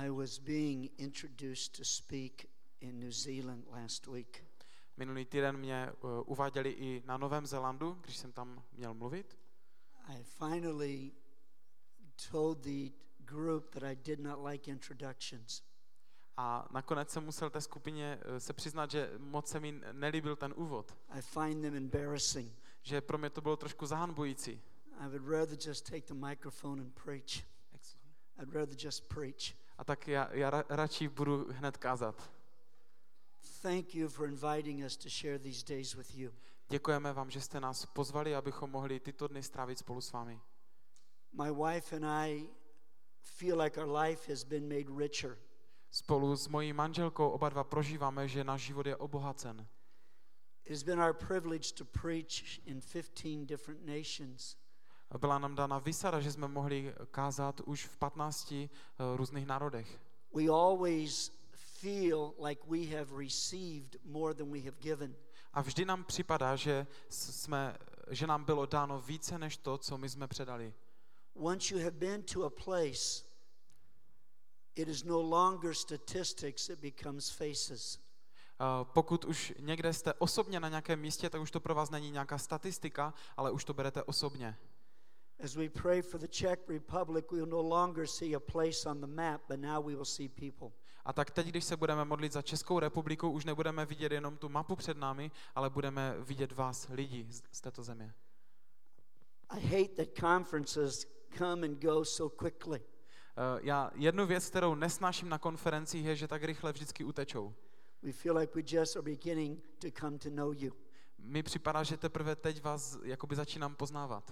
I was being introduced to speak in New Zealand last week. Minulý týden mě uváděli i na Novém Zélandu, když jsem tam měl mluvit. I finally told the group that I did not like introductions. A nakonec jsem musel té skupině se přiznat, že moc se mi nelíbil ten úvod. I find them embarrassing. Že pro mě to bylo trošku zahanbující. I would rather just take the microphone and preach. I'd rather just preach. A tak já radši budu hned kázat. Thank you for inviting us to share these days with you. Děkujeme vám, že jste nás pozvali, abychom mohli tyto dny strávit spolu s vámi. My wife and I feel like our life has been made richer. Spolu s mojí manželkou oba dva prožíváme, že náš život je obohacen. It has been our privilege to preach in 15 different nations. Byla nám dána výsada, že jsme mohli kázat už v 15 různých národech. We always feel like we have received more than we have given. A vždy nám připadá, že nám bylo dáno více než to, co my jsme předali. Once you have been to a place, it is no longer statistics, it becomes faces. Pokud už někde jste osobně na nějakém místě, tak už to pro vás není nějaká statistika, ale už to berete osobně. As we pray for the Czech Republic, we will no longer see a place on the map, but now we will see people. A tak teď, když se budeme modlit za Českou republiku, už nebudeme vidět jenom tu mapu před námi, ale budeme vidět vás, lidi z této země. I hate that conferences come and go so quickly. Já jednu věc, kterou nesnáším na konferencích, je, že tak rychle vždycky utečou. We feel like we just are beginning to come to know you. Mi připadá, že teprve teď vás jakoby začínám poznávat.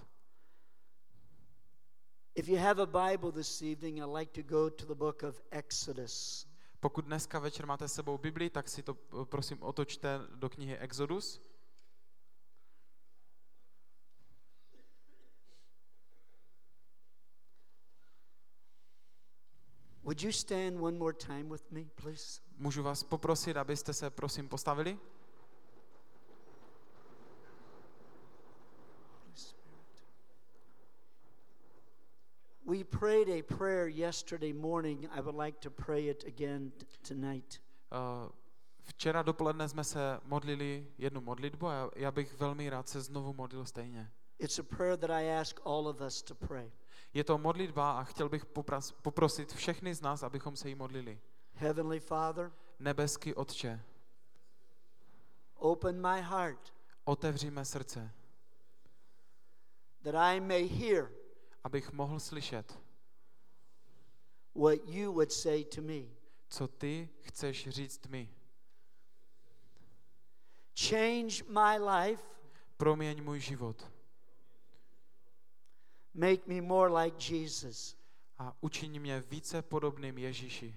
If you have a Bible this evening, I'd like to go to the book of Exodus. Pokud dneska večer máte s sebou Bibli, tak si to prosím otočte do knihy Exodus. Would you stand one more time with me, please? Můžu vás poprosit, abyste se prosím postavili? We prayed a prayer yesterday morning. I would like to pray it again tonight. Včera dopoledne jsme se modlili jednu modlitbu a já bych velmi rád se znovu modlil stejně. It's a prayer that I ask all of us to pray. Je to modlitba a chtěl bych poprosit všechny z nás, abychom se jí modlili. Heavenly Father, Nebeský Otče, open my heart otevři mé srdce, that I may hear abych mohl slyšet, what you would say to me. co ty chceš říct mi. Change my life. Proměň můj život. Make me more like Jesus. A učiň mě více podobným Ježíši.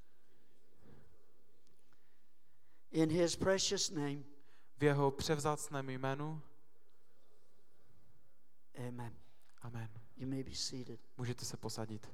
In his precious name. V jeho převzácném jménu. Amen. Amen. You may be seated. Můžete se posadit.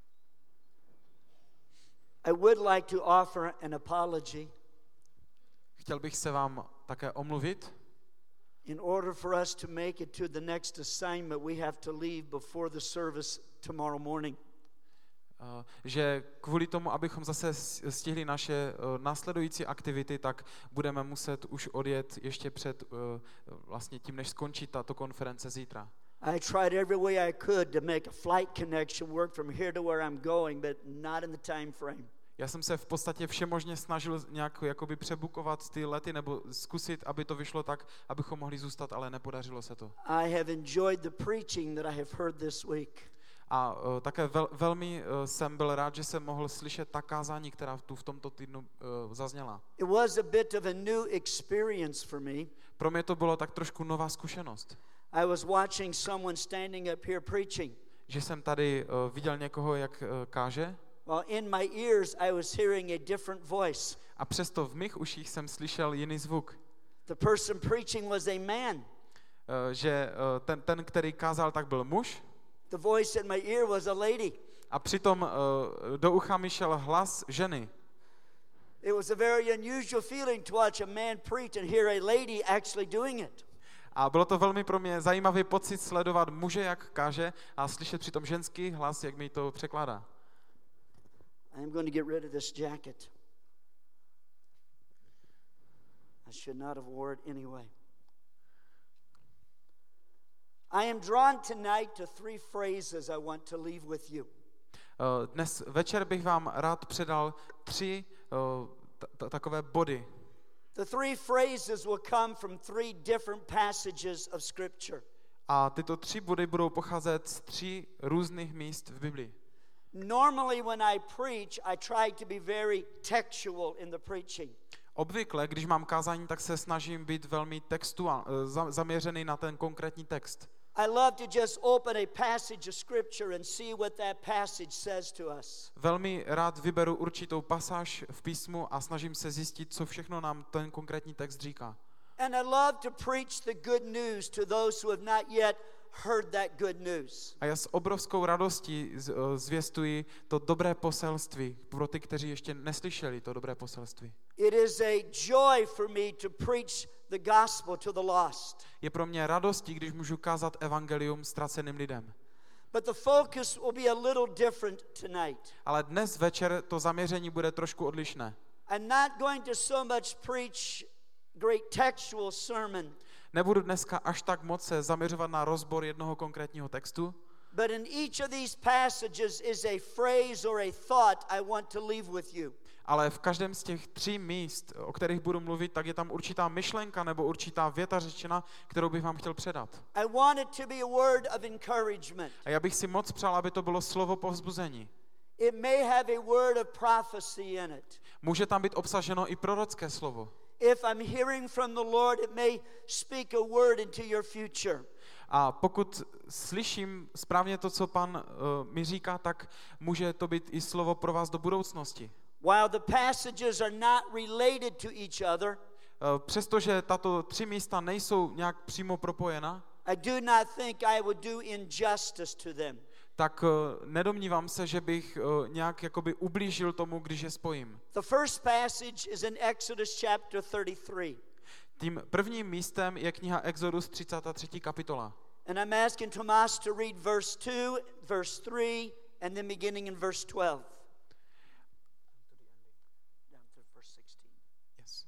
I would like to offer an apology. Chtěl bych se vám také omluvit. In order for us to make it to the next assignment, we have to leave before the service tomorrow morning. Že kvůli tomu, abychom zase stihli naše následující aktivity, tak budeme muset už odjet ještě před vlastně tím, než skončí tato konference zítra. I tried every way I could to make a flight connection work from here to where I'm going, but not in the time frame. Já jsem se v podstatě všemožně snažil nějak jakoby přebukovat ty lety nebo zkusit, aby to vyšlo tak, abychom mohli zůstat, ale nepodařilo se to. I have enjoyed the preaching that I have heard this week. A také velmi jsem byl rád, že jsem mohl slyšet ta kázání, která tu v tomto týdnu zazněla. It was a bit of a new experience for me. Pro mě to bylo tak trošku nová zkušenost. I was watching someone standing up here preaching. Že jsem tady viděl někoho, jak káže. Well, in my ears I was hearing a different voice. A přesto v mých uších jsem slyšel jiný zvuk. The person preaching was a man. Že ten, který kázal, tak byl muž. The voice in my ear was a lady. A přitom do ucha mi šel hlas ženy. It was a very unusual feeling to watch a man preach and hear a lady actually doing it. A bylo to velmi pro mě zajímavý pocit sledovat muže, jak káže, a slyšet přitom ženský hlas, jak mi to překládá. I am going to get rid of this jacket. I should not have worn it anyway. I am drawn tonight to 3 phrases I want to leave with you. Dnes večer bych vám rád předal 3 takové body. The 3 phrases will come from 3 different passages of Scripture. A tyto 3 body budou pocházet z 3 různých míst v Biblii. Normally when I preach, I try to be very textual in the preaching. Obvykle, když mám kázání, tak se snažím být velmi zaměřený na ten konkrétní text. I love to just open a passage of Scripture and see what that passage says to us. Velmi rád vyberu určitou pasáž v písmu a snažím se zjistit, co všechno nám ten konkrétní text říká. And I love to preach the good news to those who have not yet heard that good news. A já s obrovskou radostí zvěstuji to dobré poselství pro ty, kteří ještě neslyšeli to dobré poselství. It is a joy for me to preach the gospel to the lost. Je pro mě radostí, když můžu kázat evangelium ztraceným lidem. But the focus will be a little different tonight. Ale dnes večer to zaměření bude trošku odlišné. I'm not going to so much preach great textual sermon. Nebudu dneska až tak moc se zaměřovat na rozbor jednoho konkrétního textu. But in each of these passages is a phrase or a thought I want to leave with you. Ale v každém z těch 3 míst, o kterých budu mluvit, tak je tam určitá myšlenka nebo určitá věta řečena, kterou bych vám chtěl předat. I want it to be a word of encouragement. A já bych si moc přál, aby to bylo slovo povzbuzení. It may have a word of prophecy in it. Může tam být obsaženo i prorocké slovo. If I'm hearing from the Lord, it may speak a word into your future. A pokud slyším správně to, co Pan mi říká, tak může to být i slovo pro vás do budoucnosti. While the passages are not related to each other, přestože tato 3 místa nejsou nějak přímo propojena, I do not think I would do injustice to them. tak nedomnívám se, že bych nějak jakoby ublížil tomu, když je spojím. The first passage is in Exodus chapter 33. Tím prvním místem je kniha Exodus 33. kapitola. And I'm asking Tomas to read verse 2, verse 3, and then beginning in verse 12. Down to verse 16. Yes.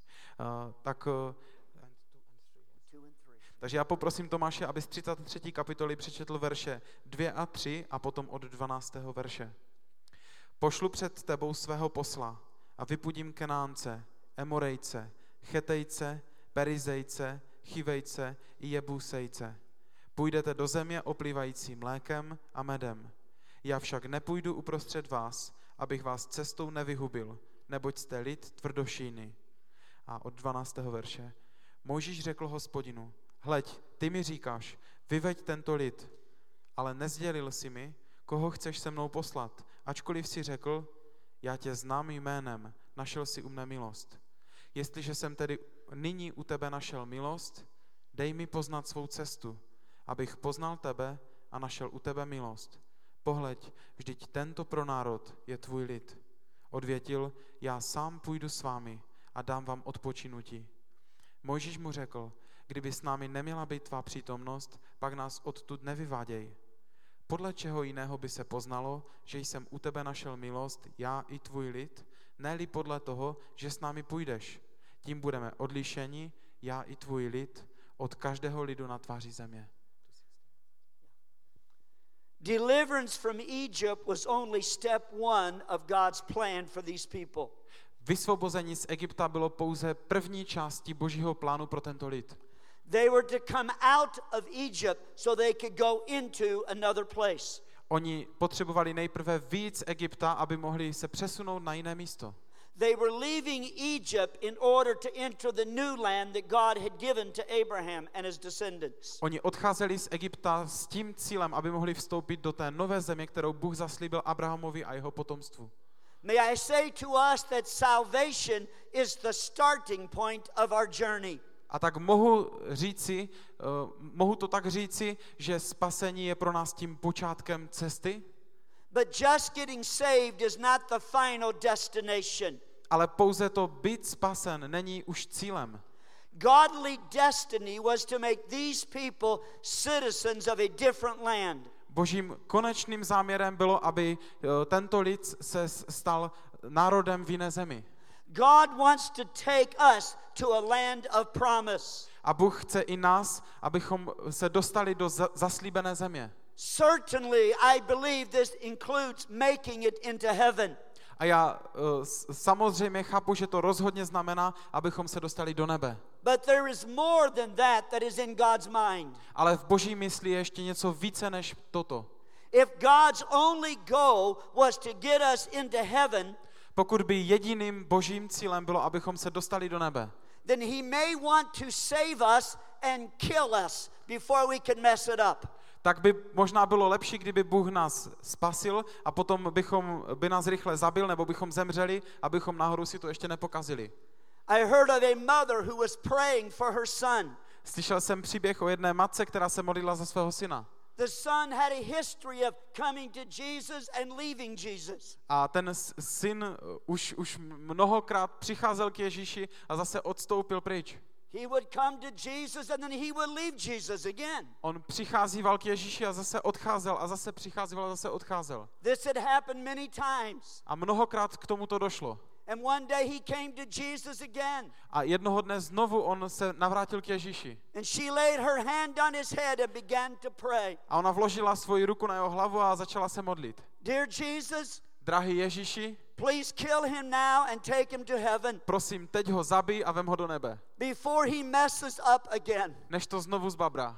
Takže já poprosím Tomáše, aby z 33. kapitoly přečetl verše 2 a 3 a potom od 12. verše. Pošlu před tebou svého posla a vypudím Kenánce, Emorejce, Chetejce, Perizejce, Chivejce i Jebusejce. Půjdete do země oplývající mlékem a medem. Já však nepůjdu uprostřed vás, abych vás cestou nevyhubil, neboť jste lid tvrdošíjný. A od 12. verše. Mojžíš řekl Hospodinu, hleď, ty mi říkáš, vyveď tento lid, ale nezdělil si mi, koho chceš se mnou poslat, ačkoliv si řekl, já tě znám jménem, našel si u mne milost. Jestliže jsem tedy nyní u tebe našel milost, dej mi poznat svou cestu, abych poznal tebe a našel u tebe milost. Pohleď, vždyť tento pronárod je tvůj lid. Odvětil, já sám půjdu s vámi a dám vám odpočinutí. Mojžíš mu řekl, kdyby s námi neměla být tvá přítomnost, pak nás odtud nevyváděj. Podle čeho jiného by se poznalo, že jsem u tebe našel milost, já i tvůj lid, ne-li podle toho, že s námi půjdeš. Tím budeme odlišeni, já i tvůj lid, od každého lidu na tváři země. Deliverance from Egypt was only step 1 of God's plan for these people. Vysvobození z Egypta bylo pouze první částí Božího plánu pro tento lid. They were to come out of Egypt so they could go into another place. Oni potřebovali nejprve vyjít z Egypta, aby mohli se přesunout na jiné místo. They were leaving Egypt in order to enter the new land that God had given to Abraham and his descendants. Oni odcházeli z Egypta s tím cílem, aby mohli vstoupit do té nové země, kterou Bůh zaslíbil Abrahamovi a jeho potomstvu. May I say to us that salvation is the starting point of our journey. A tak mohu to tak říci, že spasení je pro nás tím počátkem cesty. But just getting saved is not the final destination. Ale pouze to být spasen není už cílem. Godly destiny was to make these people citizens of a different land. Božím konečným záměrem bylo, aby tento lid se stal národem v jiné zemi. God wants to take us to a land of promise. A Bůh chce i nás, abychom se dostali do zaslíbené země. Certainly, I believe this includes making it into heaven. A já samozřejmě chápu, že to rozhodně znamená, abychom se dostali do nebe. But there is more than that is in God's mind. Ale v Boží mysli je ještě něco více než toto. If God's only goal was to get us into heaven, pokud by jediným Božím cílem bylo, abychom se dostali do nebe, then he may want to save us and kill us before we can mess it up. tak by možná bylo lepší, kdyby Bůh nás spasil a potom by nás rychle zabil, nebo bychom zemřeli, abychom náhodou si to ještě nepokazili. I heard of a mother who was praying for her son. Slyšel jsem příběh o jedné matce, která se modlila za svého syna. The son had a history of coming to Jesus and leaving Jesus. A ten syn už mnohokrát přicházel k Ježíši a zase odstoupil pryč. He would come to Jesus and then he would leave Jesus again. On přicházíval k Ježíši a zase odcházel a zase přicházel a zase odcházel. This had happened many times. A mnohokrát k tomuto došlo. And one day he came to Jesus again. A jednoho dne znovu on se navrátil k Ježíši. And she laid her hand on his head and began to pray. A ona vložila svoji ruku na jeho hlavu a začala se modlit. Dear Jesus, Drahý Ježíši, please kill him now and take him to heaven. prosím, teď ho zabij a vem ho do nebe. Before he messes up again. Než to znovu zbabrá.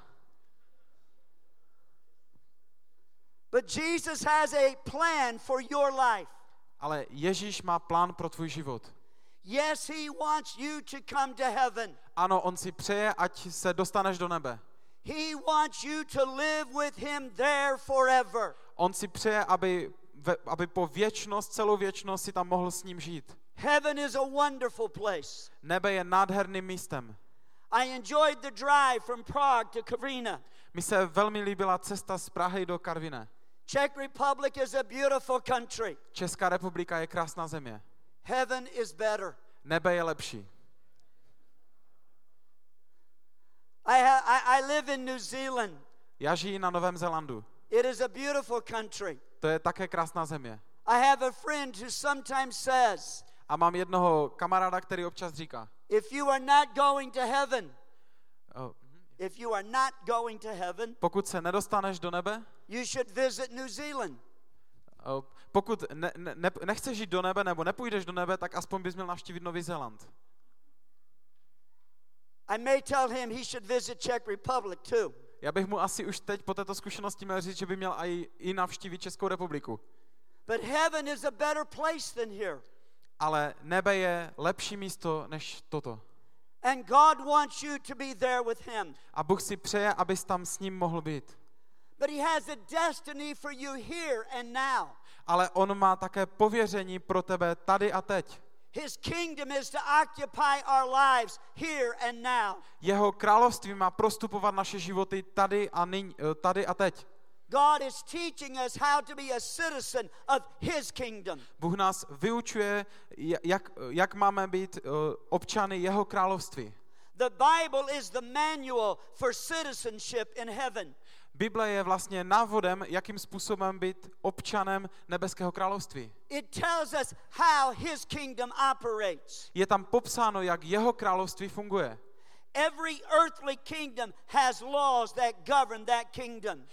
But Jesus has a plan for your life. Ale Ježíš má plán pro tvůj život. Yes, he wants you to come to heaven. Ano, on si přeje, ať se dostaneš do nebe. He wants you to live with him there forever. On si přeje, aby po věčnost, celou věčnost si tam mohl s ním žít. Heaven is a wonderful place. Nebe je nádherným místem. I enjoyed the drive from Prague to Karviná. Mi se velmi líbila cesta z Prahy do Karviné. Czech Republic is a beautiful country. Česká republika je krásná země. Heaven is better. Nebe je lepší. I live in New Zealand. Já žiji na Novém Zélandu. It is a beautiful country. To je také krásná země. I have a friend who sometimes says, A mám jednoho kamaráda, který občas říká, if you are not going to heaven, if you are not going to heaven, pokud se nedostaneš do nebe, you should visit New Zealand. pokud nechceš jít do nebe nebo nepůjdeš do nebe, tak aspoň bys měl navštívit Nový Zéland. I may tell him he should visit Czech Republic too. Já bych mu asi už teď po této zkušenosti měl říct, že by měl i navštívit Českou republiku. But heaven is a better place than here. Ale nebe je lepší místo než toto. And God wants you to be there with him. A Bůh si přeje, abys tam s ním mohl být. But he has a destiny for you here and now. Ale on má také pověření pro tebe tady a teď. His kingdom is to occupy our lives here and now. Jeho království má prostupovat naše životy tady a teď. God is teaching us how to be a citizen of his kingdom. Bůh nás vyučuje, jak máme být občany jeho království. The Bible is the manual for citizenship in heaven. Bible je vlastně návodem, jakým způsobem být občanem nebeského království. It tells us how his kingdom operates. Je tam popsáno, jak jeho království funguje. Every earthly kingdom has laws that govern that kingdom.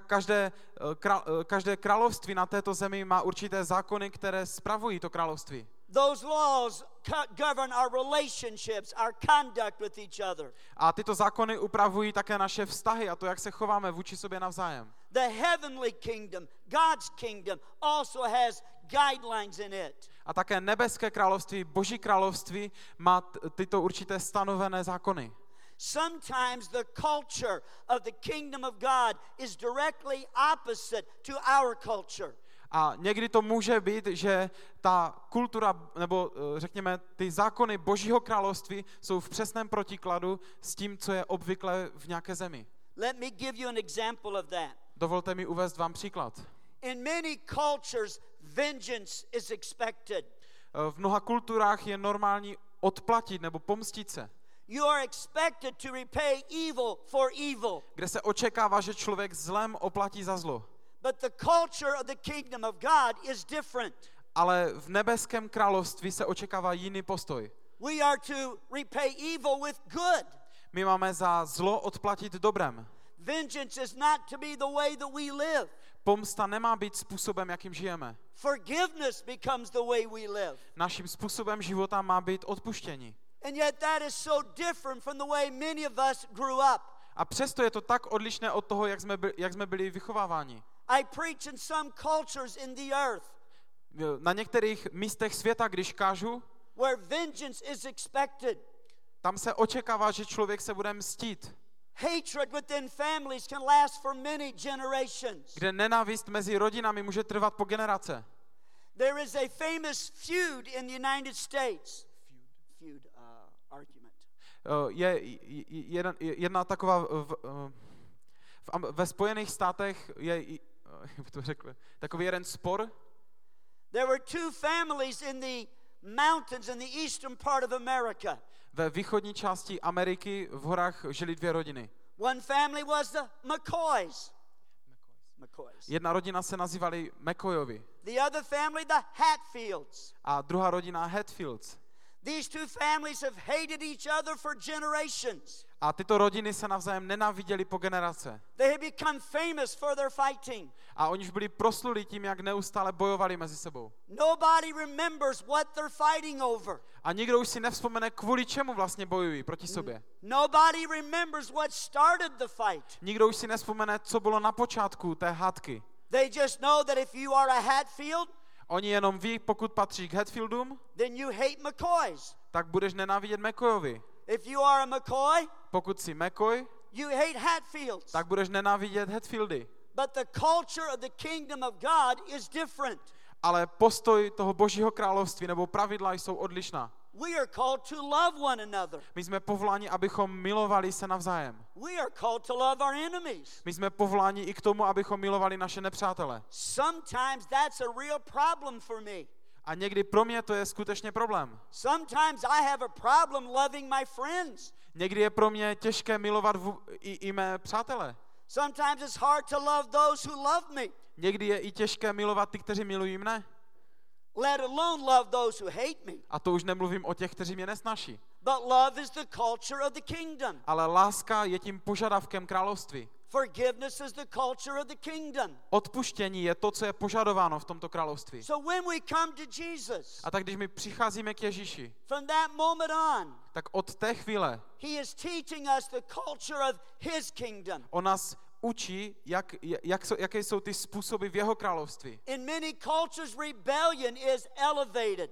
Každé království na této zemi má určité zákony, které spravují to království. Those laws govern our relationships, our conduct with each other. A tyto zákony upravují také naše vztahy a to, jak se chováme vůči sobě navzájem. The heavenly kingdom, God's kingdom, also has guidelines in it. A také nebeské království, Boží království má tyto určité stanovené zákony. Sometimes the culture of the kingdom of God is directly opposite to our culture. A někdy to může být, že ta kultura, nebo řekněme, ty zákony Božího království jsou v přesném protikladu s tím, co je obvykle v nějaké zemi. Let me give you an example of that. Dovolte mi uvést vám příklad. In many cultures, vengeance is expected. V mnoha kulturách je normální odplatit nebo pomstit se. You are expected to repay evil for evil. Kde se očekává, že člověk zlem oplatí za zlo. But the culture of the kingdom of God is different. Ale v nebeském království se očekává jiný postoj. We are to repay evil with good. My máme za zlo odplatit dobrem. Vengeance is not to be the way that we live. Pomsta nemá být způsobem, jakým žijeme. Forgiveness becomes the way we live. Naším způsobem života má být odpuštění. And yet that is so different from the way many of us grew up. A přesto je to tak odlišné od toho, jak jsme byli vychováváni. I preach in some cultures in the earth Na některých místech světa, když kážu, where vengeance is expected. tam se očekává, že člověk se bude mstít. Hatred within families can last for many generations. Kde nenávist mezi rodinami může trvat po generace. There is a famous feud in the United States. Argument. Je jedna taková ve Spojených státech je, jak bych to řekl, takový jeden spor. There were two families in the mountains in the eastern part of America. Ve východní části Ameriky v horách žili dvě rodiny. One family was the McCoys. Jedna rodina se nazývali McCoyovi. The other family the Hatfields. A druhá rodina Hatfields. These two families have hated each other for generations. A tyto rodiny se navzájem nenáviděly po generace. They have become famous for their fighting. A oni už byli proslulí tím, jak neustále bojovali mezi sebou. Nobody remembers what they're fighting over. A nikdo už si nevzpomene, kvůli čemu vlastně bojují proti sobě. Nobody remembers what started the fight. Nikdo už si nevzpomene, co bylo na počátku té hádky. They just know that if you are a Hatfield, Oni jenom ví, pokud patří k Hatfieldům, then you hate McCoys. tak budeš nenávidět McCoyovi. If you are a McCoy, Pokud jsi McCoy, you hate Hatfields. tak budeš nenávidět Hatfieldy. But the culture of the kingdom of God is different. Ale postoj toho Božího království nebo pravidla jsou odlišná. We are called to love one another. My jsme povoláni, abychom milovali se navzájem. We are called to love our enemies. My jsme povoláni i k tomu, abychom milovali naše nepřátele. Sometimes that's a real problem for me. A někdy pro mě to je skutečně problém. Sometimes I have a problem loving my friends. Někdy je pro mě těžké milovat i mé přátele. Sometimes it's hard to love those who love me. Někdy je i těžké milovat ty, kteří milují mne. Let alone love those who hate me. A to už nemluvím o těch, kteří mě nesnáší. But love is the culture of the kingdom. Ale láska je tím požadavkem království. Forgiveness is the culture of the kingdom. Odpuštění je to, co je požadováno v tomto království. So when we come to Jesus, A tak když my přicházíme k Ježíši, from that moment on, tak od té chvíle he is teaching us the culture of his kingdom. on nás učí, jaké jsou ty způsoby v jeho království. In many cultures, rebellion is elevated.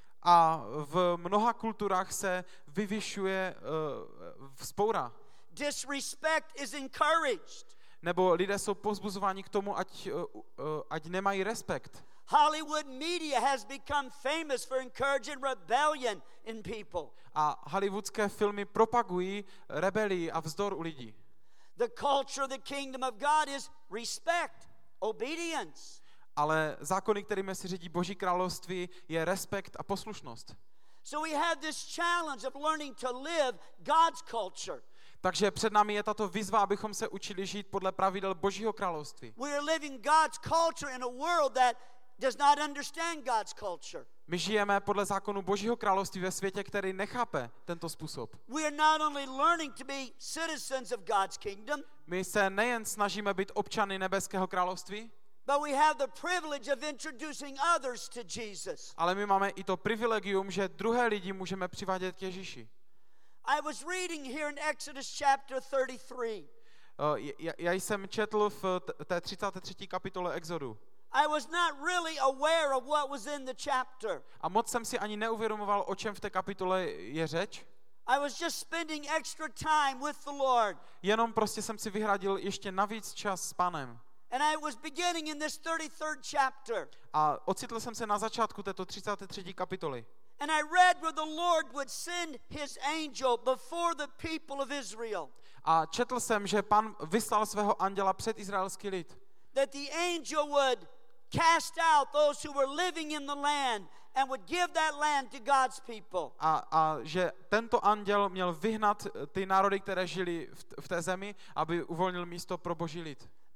A v mnoha kulturách se vyvyšuje vzpoura. Disrespect is encouraged. Nebo lidé jsou povzbuzováni k tomu, ať nemají respekt. Hollywood media has become famous for encouraging rebellion in people. A hollywoodské filmy propagují rebelii a vzdor u lidí. The culture of the kingdom of God is respect, obedience. Ale zákony, kterými se řídí Boží království, je respekt a poslušnost. So we have this challenge of learning to live God's culture. Takže před námi je tato výzva, abychom se učili žít podle pravidel Božího království. We are living God's culture in a world that does not understand God's culture. My žijeme podle zákonu Božího království ve světě, který nechápe tento způsob. We are not only learning to be citizens of God's kingdom, My se nejen snažíme být občany nebeského království, but we have the privilege of introducing others to Jesus. ale my máme i to privilegium, že druhé lidi můžeme přivádět k Ježíši. I was reading here in Exodus chapter 33. Já jsem četl v té 33. kapitole Exodu. I was not really aware of what was in the chapter. A moc jsem si ani neuvědomoval, o čem v té kapitole je řeč. I was just spending extra time with the Lord. Jenom prostě jsem si vyhradil ještě navíc čas s Pánem. And I was beginning in this 33rd chapter. A ocitl jsem se na začátku této 33. kapitoly. And I read where the Lord would send his angel before the people of Israel. A četl jsem, že Pán vyslal svého anděla před izraelský lid. That the angel would cast out those who were living in the land and would give that land to God's people. A že tento anděl měl vyhnat ty národy, které žili v té zemi, aby uvolnil místo pro Boží lid.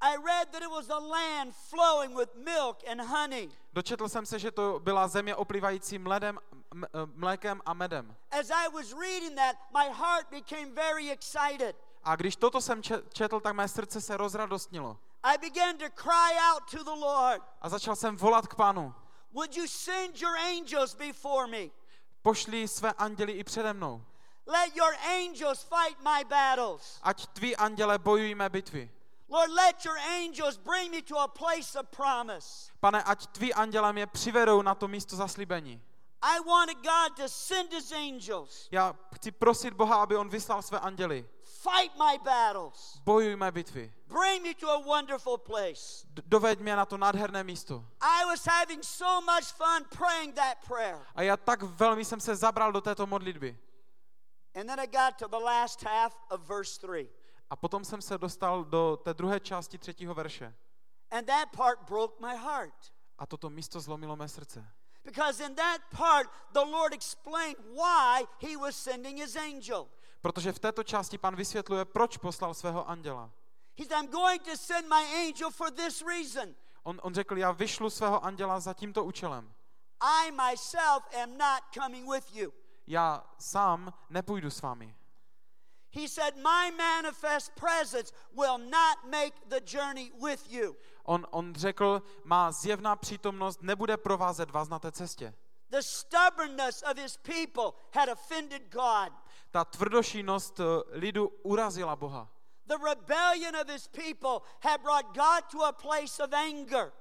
I read that it was a land flowing with milk and honey. Dočetl jsem se, že to byla země oplývající mlékem a medem. As I was reading that, my heart became very excited. A když toto jsem četl, tak mé srdce se rozradostnilo. I began to cry out to the Lord. A začal jsem volat k Pánu. Would you send your angels before me? Pošli své anděly i přede mnou. Let your angels fight my battles. Ať tví anděle bojují mé bitvy. Lord, let your angels bring me to a place of promise. Pane, ať tví anděle mě přivedou na to místo zaslíbení. I wanted God to send his angels. Já chci prosit Boha, aby on vyslal své anděly. Fight my battles. Bojuj mé bitvy. Bring me to a wonderful place. Doveď mě na to nádherné místo. I was having so much fun praying that prayer. A já tak velmi jsem se zabral do této modlitby. And then I got to the last half of verse 3. A potom jsem se dostal do té druhé části 3. verše. And that part broke my heart. A toto místo zlomilo mé srdce. Because in that part the Lord explained why he was sending his angel. Protože v této části Pán vysvětluje, proč poslal svého anděla. He said, I'm going to send my angel for this reason. On řekl, já vyšlu svého anděla za tímto účelem. I myself am not coming with you. Já sám nepůjdu s vámi. He said, my manifest presence will not make the journey with you. On řekl, má zjevná přítomnost nebude provázet vás na té cestě. The stubbornness of his people had offended God. Ta tvrdošínost lidu urazila Boha. The rebellion of his people had brought God to a place of anger.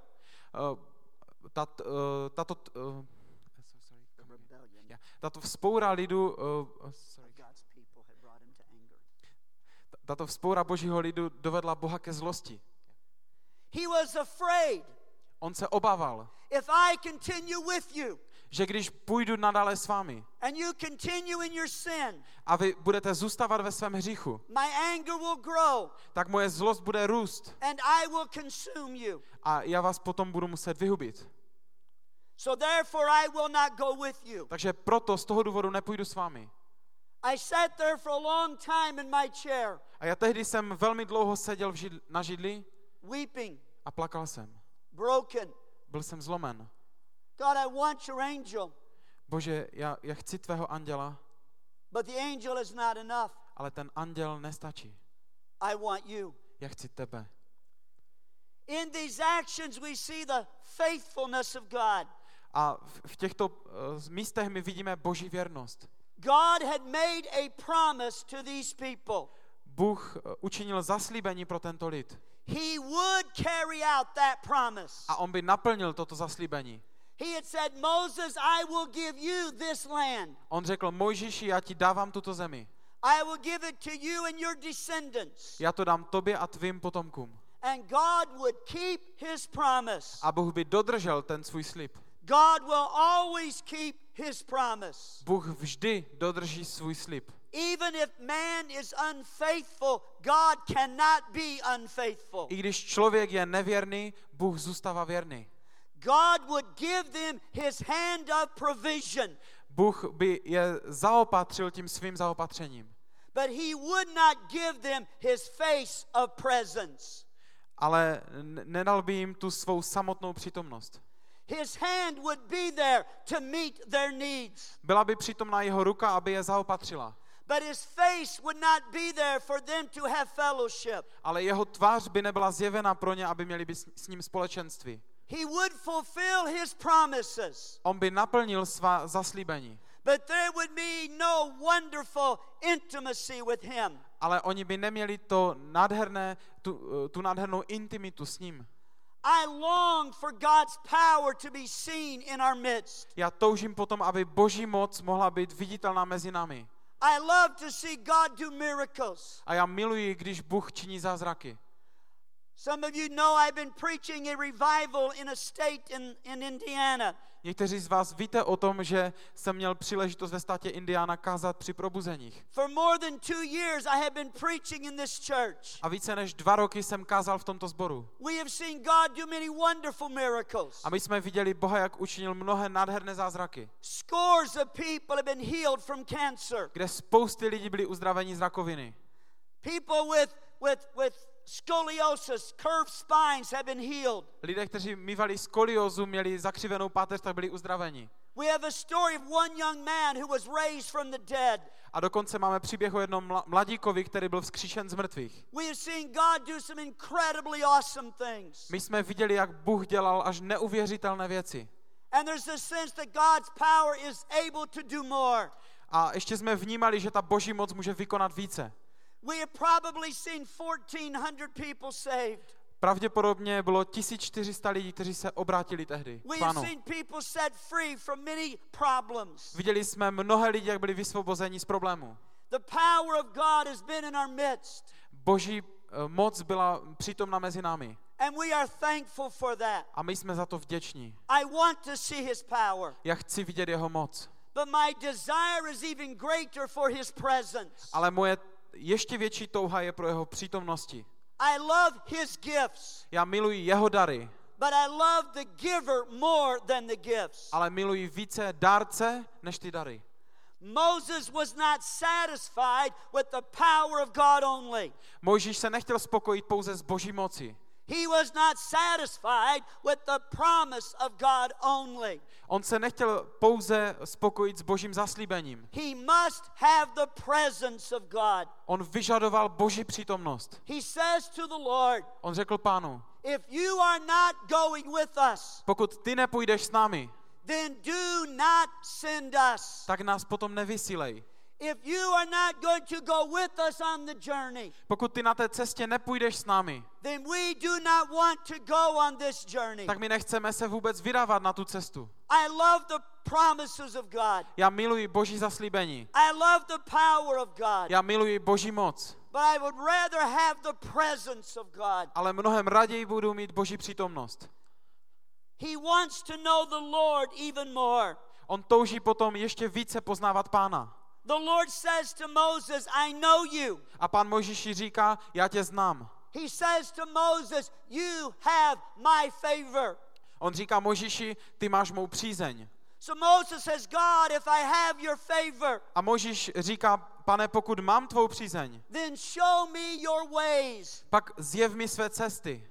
Tato vzpoura lidu, tato vzpoura Božího lidu dovedla Boha ke zlosti. He was afraid. On se obával, If I continue with you, že když půjdu nadále s vámi and you continue in your sin, a vy budete zůstávat ve svém hříchu, my anger will grow, tak moje zlost bude růst and I will consume you. a já vás potom budu muset vyhubit. So therefore I will not go with you. Takže proto z toho důvodu nepůjdu s vámi. I sat there for a long time in my chair, A já tehdy jsem velmi dlouho seděl na židli weeping, a plakal jsem. broken. Byl jsem zlomen. God, I want your angel, Bože, já chci tvého anděla, but the angel is not enough. ale ten anděl nestačí. I want you. Já chci tebe. In these actions we see the faithfulness of God. A v těchto místech my vidíme Boží věrnost. God had made a promise to these people. Bůh učinil zaslíbení pro tento lid. He would carry out that promise. A on by naplnil toto zaslíbení. He had said, Moses, I will give you this land. On řekl, Mojžíši, já ti dávám tuto zemi. I will give it to you and your descendants. Já to dám tobě a tvým potomkům. And God would keep his promise. A Bůh by dodržel ten svůj slib. God will always keep his promise. Bůh vždy dodrží svůj slib. Even if man is unfaithful, God cannot be unfaithful. I když člověk je nevěrný, Bůh zůstává věrný. God would give them his hand of provision. Bůh by je zaopatřil tím svým zaopatřením. But he would not give them his face of presence. Ale nedal by jim tu svou samotnou přítomnost. His hand would be there to meet their needs. Byla by přítomná jeho ruka, aby je zaopatřila. But his face would not be there for them to have fellowship. Ale jeho tvář by nebyla zjevena pro ně, aby měli by s ním společenství. He would fulfill his promises. On by naplnil svá zaslíbení. But there would be no wonderful intimacy with him. Ale oni by neměli tu nádhernou intimitu s ním. I long for God's power to be seen in our midst. Já toužím potom, aby Boží moc mohla být viditelná mezi námi. I love to see God do miracles. A já miluji, když Bůh činí zázraky. Some of you know I've been preaching a revival in a state in Indiana. Někteří z vás víte o tom, že jsem měl příležitost ve státě Indiana kázat při probuzeních. For more than 2 years I have been preaching in this church. A více než 2 roky jsem kázal v tomto sboru. We have seen God do many wonderful miracles. A my jsme viděli Boha, jak učinil mnohé nádherné zázraky. Scores of people have been healed from cancer. Kde spousty lidí byli uzdraveni z rakoviny. People with scoliosis, curved spines have been healed. Lidé, kteří mívali skoliozu, měli zakřivenou páteř, tak byli uzdraveni. We have a story of one young man who was raised from the dead. A dokonce máme příběh o jednom mladíkovi, který byl vzkříšen z mrtvých. We have seen God do some incredibly awesome things. My jsme viděli, jak Bůh dělal až neuvěřitelné věci. And there's a sense that God's power is able to do more. A ještě jsme vnímali, že ta Boží moc může vykonat více. We have probably seen 1,400 people saved. Pravděpodobně bylo 1400 lidí, kteří se obrátili tehdy We k have Pánu. seen people set free from many problems. Viděli jsme mnohé lidi, jak byli vysvobozeni z problémů. The power of God has been in our midst. Boží moc byla přítomna mezi námi. And we are thankful for that. A my jsme za to vděční. I want to see his power. Já chci vidět jeho moc. But my desire is even greater for his presence. Ale moje ještě větší touha je pro jeho přítomnosti. I love his gifts. Já miluji jeho dary, But I love the giver more than the gifts. ale miluji více dárce než ty dary. Moses was not satisfied with the power of God only. Mojžíš se nechtěl spokojit pouze s Boží mocí. He was not satisfied with the promise of God only. On se nechtěl pouze spokojit s Božím zaslíbením. He must have the presence of God. On vyžadoval Boží přítomnost. He says to the Lord, On řekl Pánu, if you are not going with us, pokud ty nepůjdeš s námi, then do not send us. tak nás potom nevysílej. If you are not going to go with us on the journey, Pokud ty na té cestě nepůjdeš s námi, then we do not want to go on this journey. tak my nechceme se vůbec vydávat na tu cestu. I love the promises of God. Já miluji Boží zaslíbení. I love the power of God. Já miluji Boží moc. But I would rather have the presence of God. Ale mnohem raději budu mít Boží přítomnost. He wants to know the Lord even more. On touží potom ještě více poznávat Pána. The Lord says to Moses, I know you. A Pán Mojžíši říká, já tě znám. He says to Moses, you have my favor. On říká Mojžíši, ty máš mou přízeň. So Moses says, God, if I have your favor, A Mojžíš říká, Pane, pokud mám tvou přízeň, then show me your ways. pak zjev mi své cesty.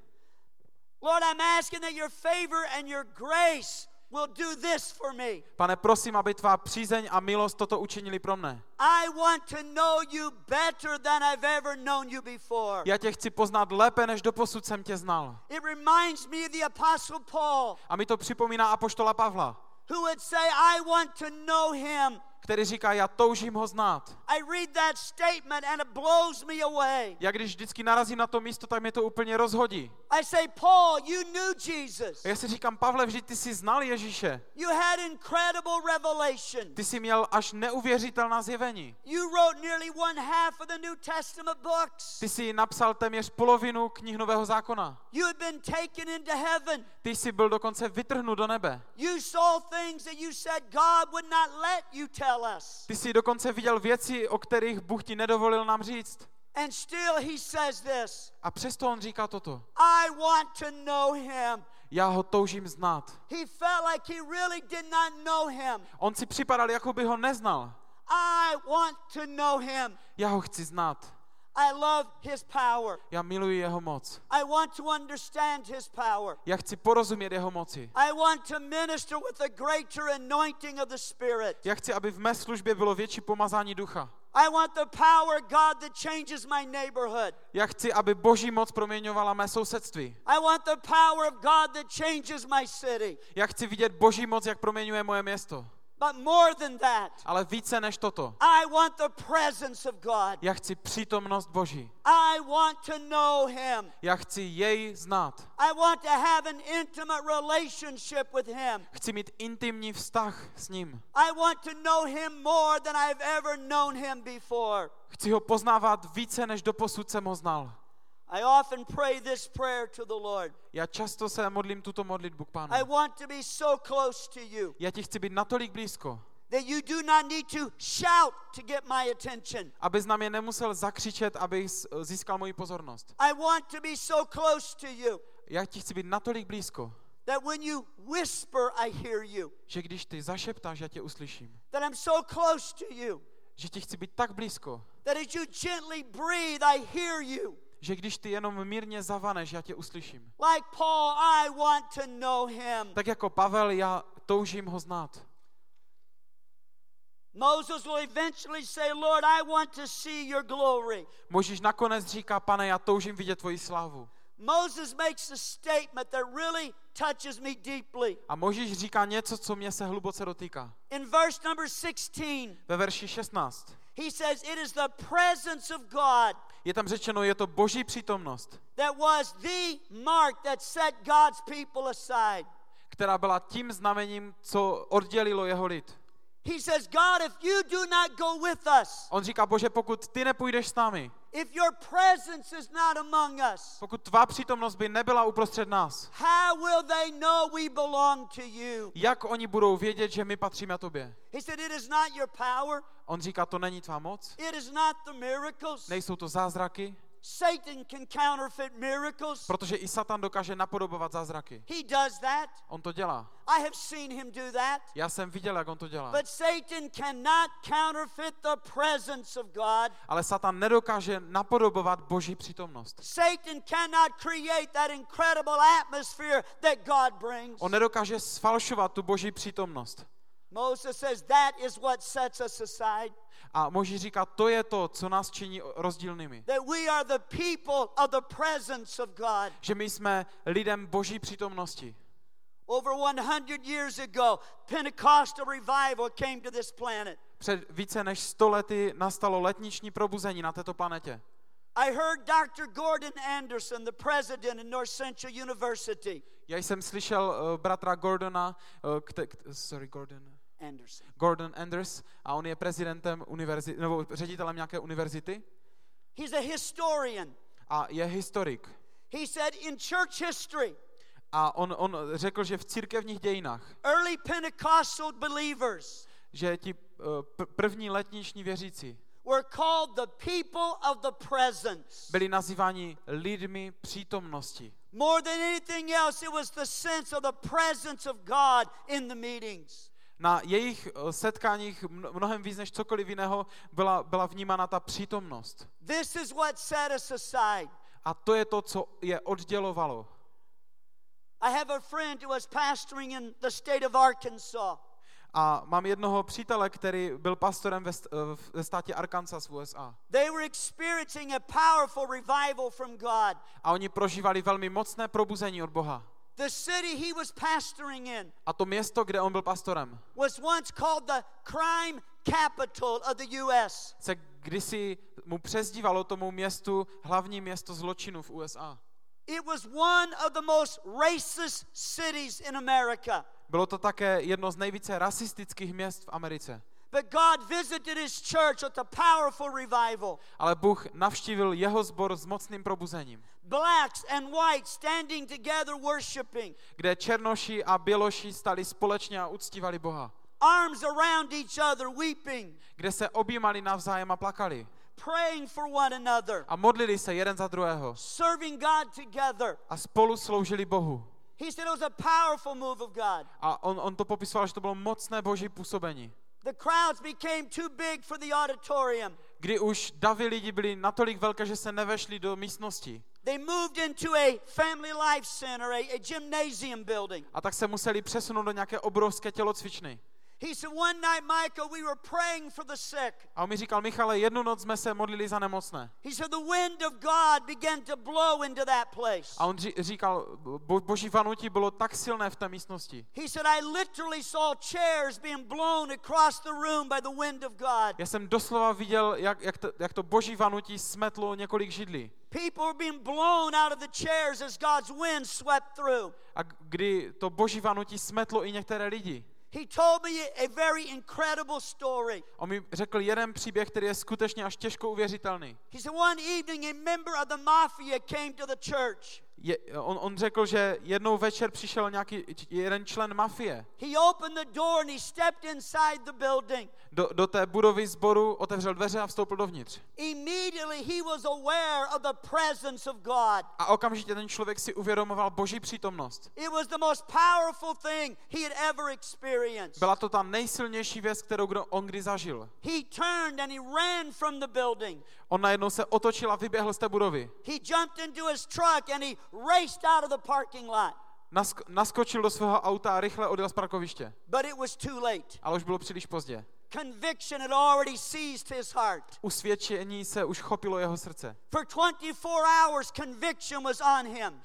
Lord, I'm asking that your favor and your grace will do this for me. Pane, prosím, aby tvá přízeň a milost toto učinili pro mne. I want to know you better than I've ever known you before. Já tě chci poznat lépe, než doposud jsem tě znal. It reminds me of the Apostle Paul, A mi to připomíná apoštola Pavla, who would say, I want to know him. který říká, já toužím ho znát. I read that statement and it blows me away. Já když vždycky narazím na to místo, tak mě to úplně rozhodí. I say, Paul, you knew Jesus. A já si říkám, Pavle, vždyť ty jsi znal Ježíše. You had incredible revelation. Ty jsi měl až neuvěřitelná zjevení. You wrote nearly one half of the New Testament books. Ty jsi napsal téměř polovinu knih Nového zákona. You had been taken into heaven. Ty jsi byl dokonce vytrhnut do nebe. You saw things that you said God would not let you tell us. Ty jsi dokonce viděl věci, o kterých Bůh ti nedovolil nám říct. And still he says this, A přesto on říká toto. I want to know him. Já ho toužím znát. He felt like he really did not know him. On si připadal, jako by ho neznal. I want to know him. Já ho chci znát. I love his power. Já miluji jeho moc. I want to understand his power. Já chci porozumět jeho moci. I want to minister with a greater anointing of the Spirit. Já chci, aby v mé službě bylo větší pomazání ducha. I want the power of God that changes my neighborhood. Já chci, aby Boží moc proměňovala mé sousedství. I want the power of God that changes my city. Já chci vidět Boží moc, jak proměňuje moje město. But more than that, Ale více než toto. I want the presence of God. Já chci přítomnost Boží. I want to know him. Já chci jej znát. I want to have an intimate relationship with him. Chci mít intimní vztah s ním. I want to know him more than I've ever known him before. Chci ho poznávat více, než doposud jsem ho znal. I often pray this prayer to the Lord. Já často se modlím tuto modlitbu k Pánu. I want to be so close to you Já ti chci být natolik blízko, that you do not need to shout to get my attention. abys na mě nemusel zakřičet, abych získal moji pozornost. I want to be so close to you Já ti chci být natolik blízko, that when you whisper, I hear you. že když ty zašeptáš, já tě uslyším. That I'm so close to you Že ti chci být tak blízko, that as you gently breathe, I hear you. že když ty jenom mírně zavaneš, já tě uslyším. Like Paul, I want to know him. Tak jako Pavel, já toužím ho znát. Moses will eventually say, Lord, I want to see your glory. Mojžíš nakonec říká, Pane, já toužím vidět tvoji slávu. Moses makes a statement that really touches me deeply. A Mojžíš říká něco, co mě se hluboce dotýká. In verse number 16, Ve verši 16. he says, it is the presence of God Je tam řečeno, je to Boží přítomnost, that was the mark that set God's people aside. která byla tím znamením, co oddělilo jeho lid. He says, God, if you do not go with us, On říká, Bože, pokud ty nepůjdeš s námi, if your presence is not among us, pokud tvá přítomnost by nebyla uprostřed nás, how will they know we belong to you? jak oni budou vědět, že my patříme tobě? He said, it is not your power, On říká, to není tvá moc, it is not the miracles. nejsou to zázraky, Satan can counterfeit miracles. protože i Satan dokáže napodobovat zázraky. He does that. On to dělá. I have seen him do that. Já jsem viděl, jak on to dělá. But Satan cannot counterfeit the presence of God. Ale Satan nedokáže napodobovat Boží přítomnost. Satan cannot create that incredible atmosphere that God brings. On nedokáže sfalšovat tu Boží přítomnost. Moses says that is what sets us aside. A Mojžíš říká, to je to, co nás činí rozdílnými. That we are the people of the presence of God. Že my jsme lidem Boží přítomnosti. Over 100 years ago, Pentecostal revival came to this planet. Před více než 100 lety nastalo letniční probuzení na této planetě. I heard Dr. Gordon Anderson, the president of North Central University. Já jsem slyšel bratra Gordona, Gordon Anders, a on je prezidentem univerzity, nebo ředitelem nějaké univerzity. He's a historian. A je historik. He said in church history, A on řekl, že v církevních dějinách, early Pentecostal believers že ti první letniční věřící were called the people of the presence. byli nazýváni lidmi přítomnosti. More than anything else, it was the sense of the presence of God in the meetings. Na jejich setkáních mnohem víc než cokoliv jiného byla vnímána ta přítomnost. This is what set us aside. A to je to, co je oddělovalo. I have a friend who was pastoring in the state of Arkansas. A mám jednoho přítele, který byl pastorem ve státě Arkansas v USA. They were experiencing a powerful revival from God. A oni prožívali velmi mocné probuzení od Boha. The city he was pastoring in A to město, kde on byl pastorem, was once called the crime capital of the US. se kdysi mu přezdívalo tomu městu hlavní město zločinu v USA. It was one of the most racist cities in America. Bylo to také jedno z nejvíce rasistických měst v Americe. But God visited his church with a powerful revival. Ale Bůh navštívil jeho sbor s mocným probuzením, Blacks and whites standing together worshiping. kde černoši a běloši stali společně a uctívali Boha. Arms around each other weeping. Kde se objímali navzájem a plakali. Praying for one another. A modlili se jeden za druhého. Serving God together. A spolu sloužili Bohu. He said it was a powerful move of God. A on to popisoval, že to bylo mocné Boží působení. The crowds became too big for the auditorium. Kdy už davy lidí byly natolik velké, že se nevešli do místnosti. They moved into a family life center, a gymnasium building. A tak se museli přesunout do nějaké obrovské tělocvičny. He said one night, Michael, we were praying for the sick. A on mi říkal, Michale, jednu noc jsme se modlili za nemocné. He said the wind of God began to blow into that place. A on říkal, Boží vanutí bylo tak silné v té místnosti. He said I literally saw chairs being blown across the room by the wind of God. Já jsem doslova viděl, jak to Boží vanutí smetlo několik židlí. People were being blown out of the chairs as God's wind swept through. A kdy to Boží vanutí smetlo i některé lidi. He told me a very incredible story. On mi řekl jeden příběh, který je skutečně až těžko uvěřitelný. He said one evening a member of the mafia came to the church. On řekl, že jednou večer přišel nějaký jeden člen mafie. He opened the door and he stepped inside the building. Do té budovy sboru otevřel dveře a vstoupil dovnitř. Immediately he was aware of the presence of God. A okamžitě ten člověk si uvědomoval Boží přítomnost. It was the most powerful thing he had ever experienced. Byla to ta nejsilnější věc, kterou on kdy zažil. He turned and he ran from the building. On najednou se otočil a vyběhl z té budovy. He jumped into his truck and he raced out of the parking lot. Naskočil do svého auta a rychle odjel z parkoviště. But it was too late. Ale už bylo příliš pozdě. Conviction had already seized his heart. Usvědčení se už chopilo jeho srdce. For 24 hours conviction was on him.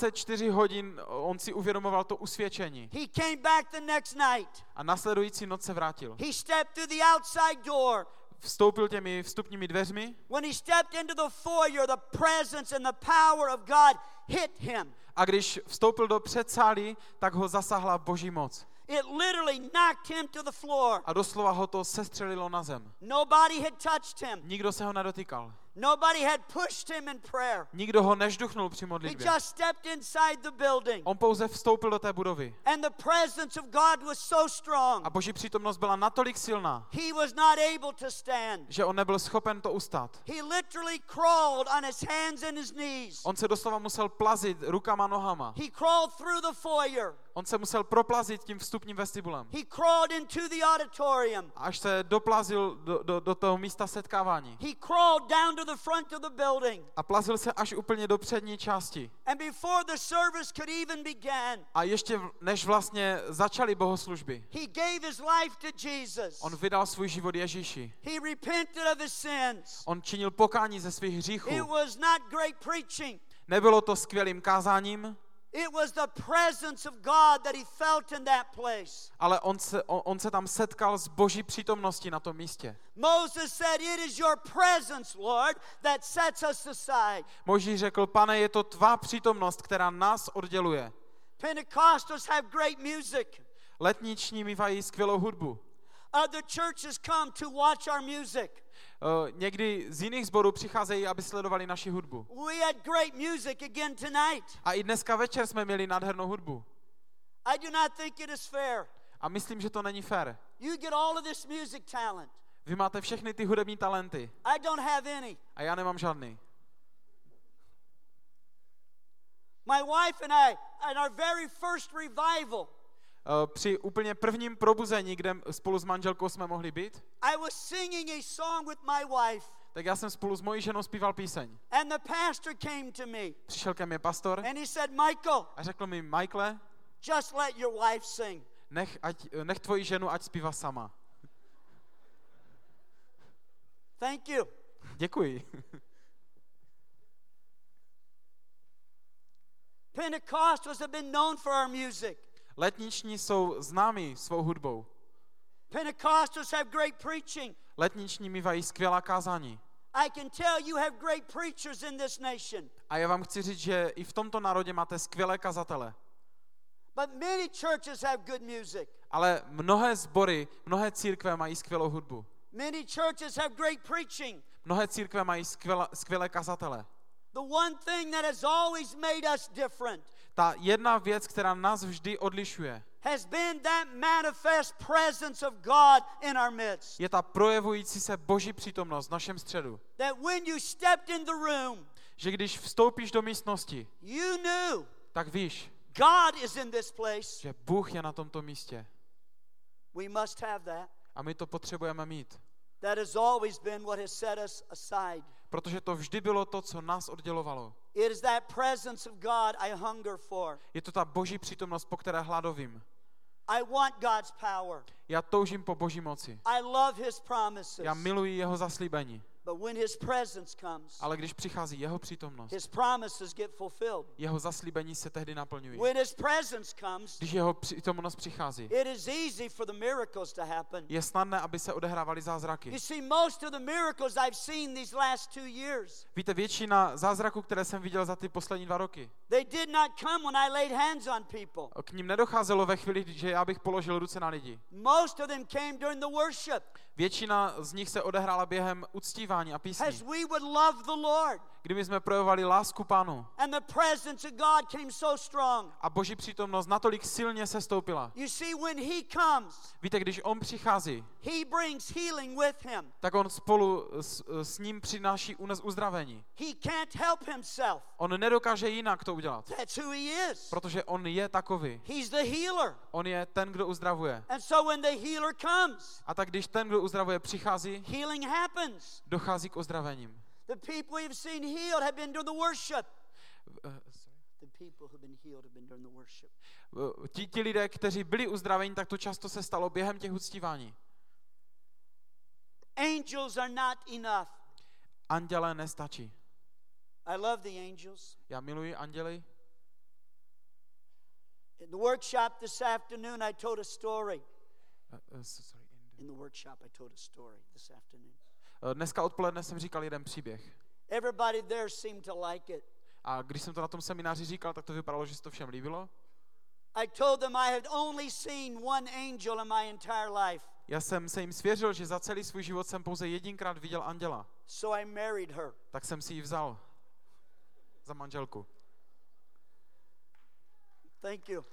24 hodin on si uvědomoval to usvědčení. He came back the next night. A následující noc se vrátil. He stepped through the outside door. Vstoupil těmi vstupními dveřmi. When he stepped into the foyer, the presence and the power of God hit him. A když vstoupil do předsálí, tak ho zasáhla Boží moc. It literally knocked him to the floor. A doslova ho to sestřelilo na zem. Nobody had touched him. Nikdo se ho nedotýkal. Nobody had pushed him in prayer. Nikdo ho nežduchnul při He modlitbě. just stepped inside the building. On pouze vstoupil do té budovy. And the presence of God was so strong. A Boží přítomnost byla natolik silná, He was not able to stand. že on nebyl schopen to ustát. He literally crawled on his hands and his knees. On se doslova musel plazit rukama, nohama. He crawled through the foyer. On se musel proplazit tím vstupním vestibulem. He crawled into the auditorium. Až se doplazil do toho místa setkávání. He crawled down to the front of the building. A plazil se až úplně do přední části. And before the service could even begin, A ještě než vlastně začaly bohoslužby, he gave his life to Jesus. on vydal svůj život Ježíši. He repented of his sins. On činil pokání ze svých It hříchů. was not great preaching. Nebylo to skvělým kázáním, It was the presence of God that he felt in that place. ale on se tam setkal s Boží přítomností na tom místě. Moses said, "It is your presence, Lord, that sets us aside." Mojžíš řekl, Pane, je to tvá přítomnost, která nás odděluje. Pentecostals have great music. Letniční mívají skvělou hudbu. Other churches come to watch our music. Někdy z jiných sborů přicházejí, aby sledovali naši hudbu. We had great music again tonight. A i dneska večer jsme měli nádhernou hudbu. I do not think it is fair. A myslím, že to není fér. You get all of this music talent. Vy máte všechny ty hudební talenty. I don't have any. A já nemám žádný. My wife and I, in our very first revival, Při úplně prvním probuzení, kde spolu s manželkou jsme mohli být, I was singing a song with my wife. tak já jsem spolu s mojí ženou zpíval píseň. And the pastor came to me. Přišel ke mně pastor And he said, "Michael, a řekl mi, Michaele, just let your wife sing." nech tvoji ženu, ať zpívá sama. Thank you. Děkuji. Pentecostals have been known for our music. Letniční jsou známí svou hudbou. Pentecostals have great preaching. Letniční mívají skvělá kázání. I can tell you have great preachers in this nation. A já vám chci říct, že i v tomto národě máte skvělé kazatele. But many churches have good music. Ale mnohé sbory, mnohé církve mají skvělou hudbu. Many churches have great preaching. Mnohé církve mají skvělé kazatele. The one thing that has always made us different Ta jedna věc, která nás vždy odlišuje, has been that manifest presence of God in our midst. je ta projevující se Boží přítomnost v našem středu. That when you stepped in the room, Že když vstoupíš do místnosti, you knew tak víš, God is in this place. že Bůh je na tomto místě. We must have that. A my to potřebujeme mít. That has always been what has set us aside. Protože to vždy bylo to, co nás oddělovalo. It is that presence of God I hunger for. Je to ta Boží přítomnost, po které hladovím. I want God's power. Já toužím po Boží moci. I love His promises. Já miluji jeho zaslíbení. But when His presence comes, Ale když přichází jeho přítomnost, His promises get fulfilled. jeho zaslíbení se tehdy naplňují. When His presence comes, Když jeho přítomnost přichází, it is easy for the miracles to happen. je snadné, aby se odehrávaly You zázraky. see, most of the miracles I've seen these last 2 years, Víte, většina zázraků, které jsem viděl za ty poslední 2 roky, they did not come when I laid hands on people. k ním nedocházelo ve chvíli, že já bych položil ruce na lidi. Most of them came during the worship. Většina z nich se odehrála během uctívání a As písní, we would love the Lord. kdy my jsme projevovali lásku Pánu And the presence of God came so strong. a Boží přítomnost natolik silně se stoupila. You see, when He comes, Víte, když on přichází, He brings healing with Him. tak on spolu s ním přináší uzdravení. He can't help Himself. On nedokáže jinak to udělat, That's who He is. protože on je takový. He's the healer. On je ten, kdo uzdravuje. And so when the healer comes, A tak když ten, kdo uzdravuje, přichází, healing happens. dochází k uzdravením. The people you've seen healed have been during the worship. The people who've been healed have been during the worship. Ti lidé, kteří byli uzdraveni, tak to často se stalo během těch uctívání. Angels are not enough. Andělé nestačí. I love the angels. Já miluji anděly. In the workshop this afternoon, I told a story. In the workshop, I told a story this afternoon. Dneska odpoledne jsem říkal jeden příběh. Everybody there seemed to like it. A když jsem to na tom semináři říkal, tak to vypadalo, že se to všem líbilo. I told them I had only seen one angel in my entire life. Já jsem se jim svěřil, že za celý svůj život jsem pouze jedinkrát viděl anděla. So I married her. Tak jsem si ji vzal za manželku. Thank you.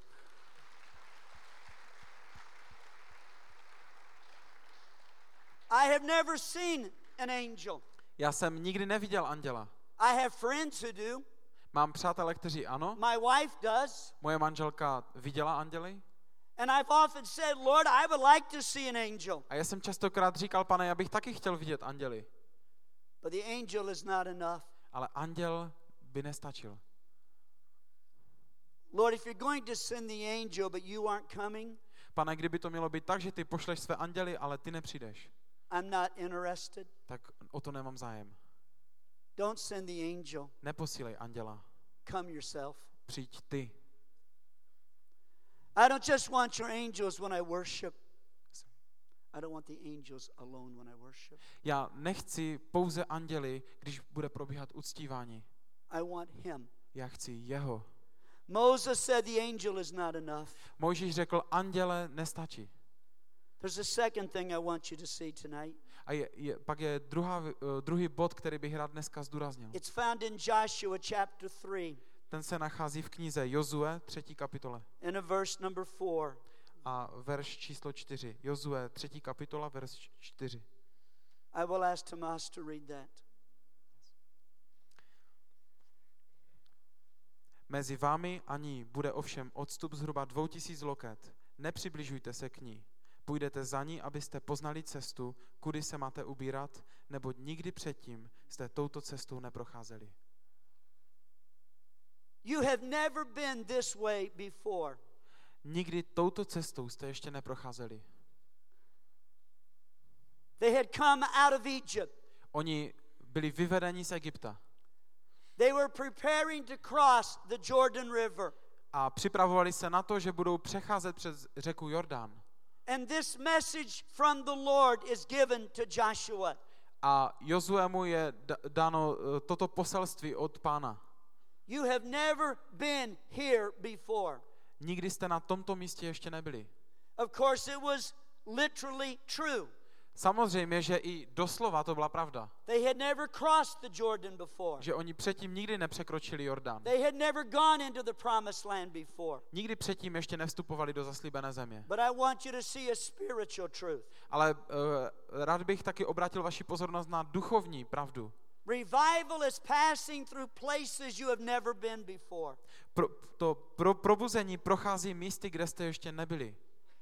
I have never seen an angel. Já jsem nikdy neviděl anděla. I have friends who do. Mám přátele, kteří ano. My wife does. Moje manželka viděla anděly. And I've often said, Lord, I would like to see an angel. A já jsem častokrát říkal, Pane, já bych taky chtěl vidět anděly. But the angel is not enough. Ale anděl by nestačil. Lord, if you're going to send the angel, but you aren't coming, Pane, kdyby to mělo být tak, že ty pošleš své anděly, ale ty nepřijdeš, I'm not interested. tak o to nemám zájem. Don't send the angel. Neposílej anděla. Come yourself. Přijď ty. I don't just want your angels when I worship. I don't want the angels alone when I worship. Já nechci pouze anděly, když bude probíhat uctívání. I want him. Já chci jeho. Moses said the angel is not enough. Mojžíš řekl, anděle nestačí. There's a second thing I want you to see tonight. A pak je druhý bod, který bych rád dneska zdůraznil. It's found in Joshua chapter 3. Ten se nachází v knize Jozue, 3. kapitole. In a verse number 4. A verš číslo 4. Jozue, 3. kapitola, verš 4. I will ask Tomas to read that. Mezi vámi a ní bude ovšem odstup zhruba 2000 loket. Nepřibližujte se k ní. Půjdete za ní, abyste poznali cestu, kudy se máte ubírat, neboť nikdy předtím jste touto cestou neprocházeli. You have never been this way before. Nikdy touto cestou jste ještě neprocházeli. They had come out of Egypt. Oni byli vyvedeni z Egypta. They were preparing to cross the Jordan River. A připravovali se na to, že budou přecházet přes řeku Jordán. And this message from the Lord is given to Joshua. A Jozuemu je dáno toto poselství od Pána. You have never been here before. Nikdy jste na tomto místě ještě nebyli. Of course it was literally true. Samozřejmě, že i doslova to byla pravda. They had never crossed the Jordan before. Že oni předtím nikdy nepřekročili Jordán. They had never gone into the promised land before. Nikdy předtím ještě nevstupovali do zaslíbené země. But I want you to see a spiritual truth. Ale rád bych taky obrátil vaši pozornost na duchovní pravdu. Revival is passing through places you have never been before. Probuzení prochází místy, kde jste ještě nebyli.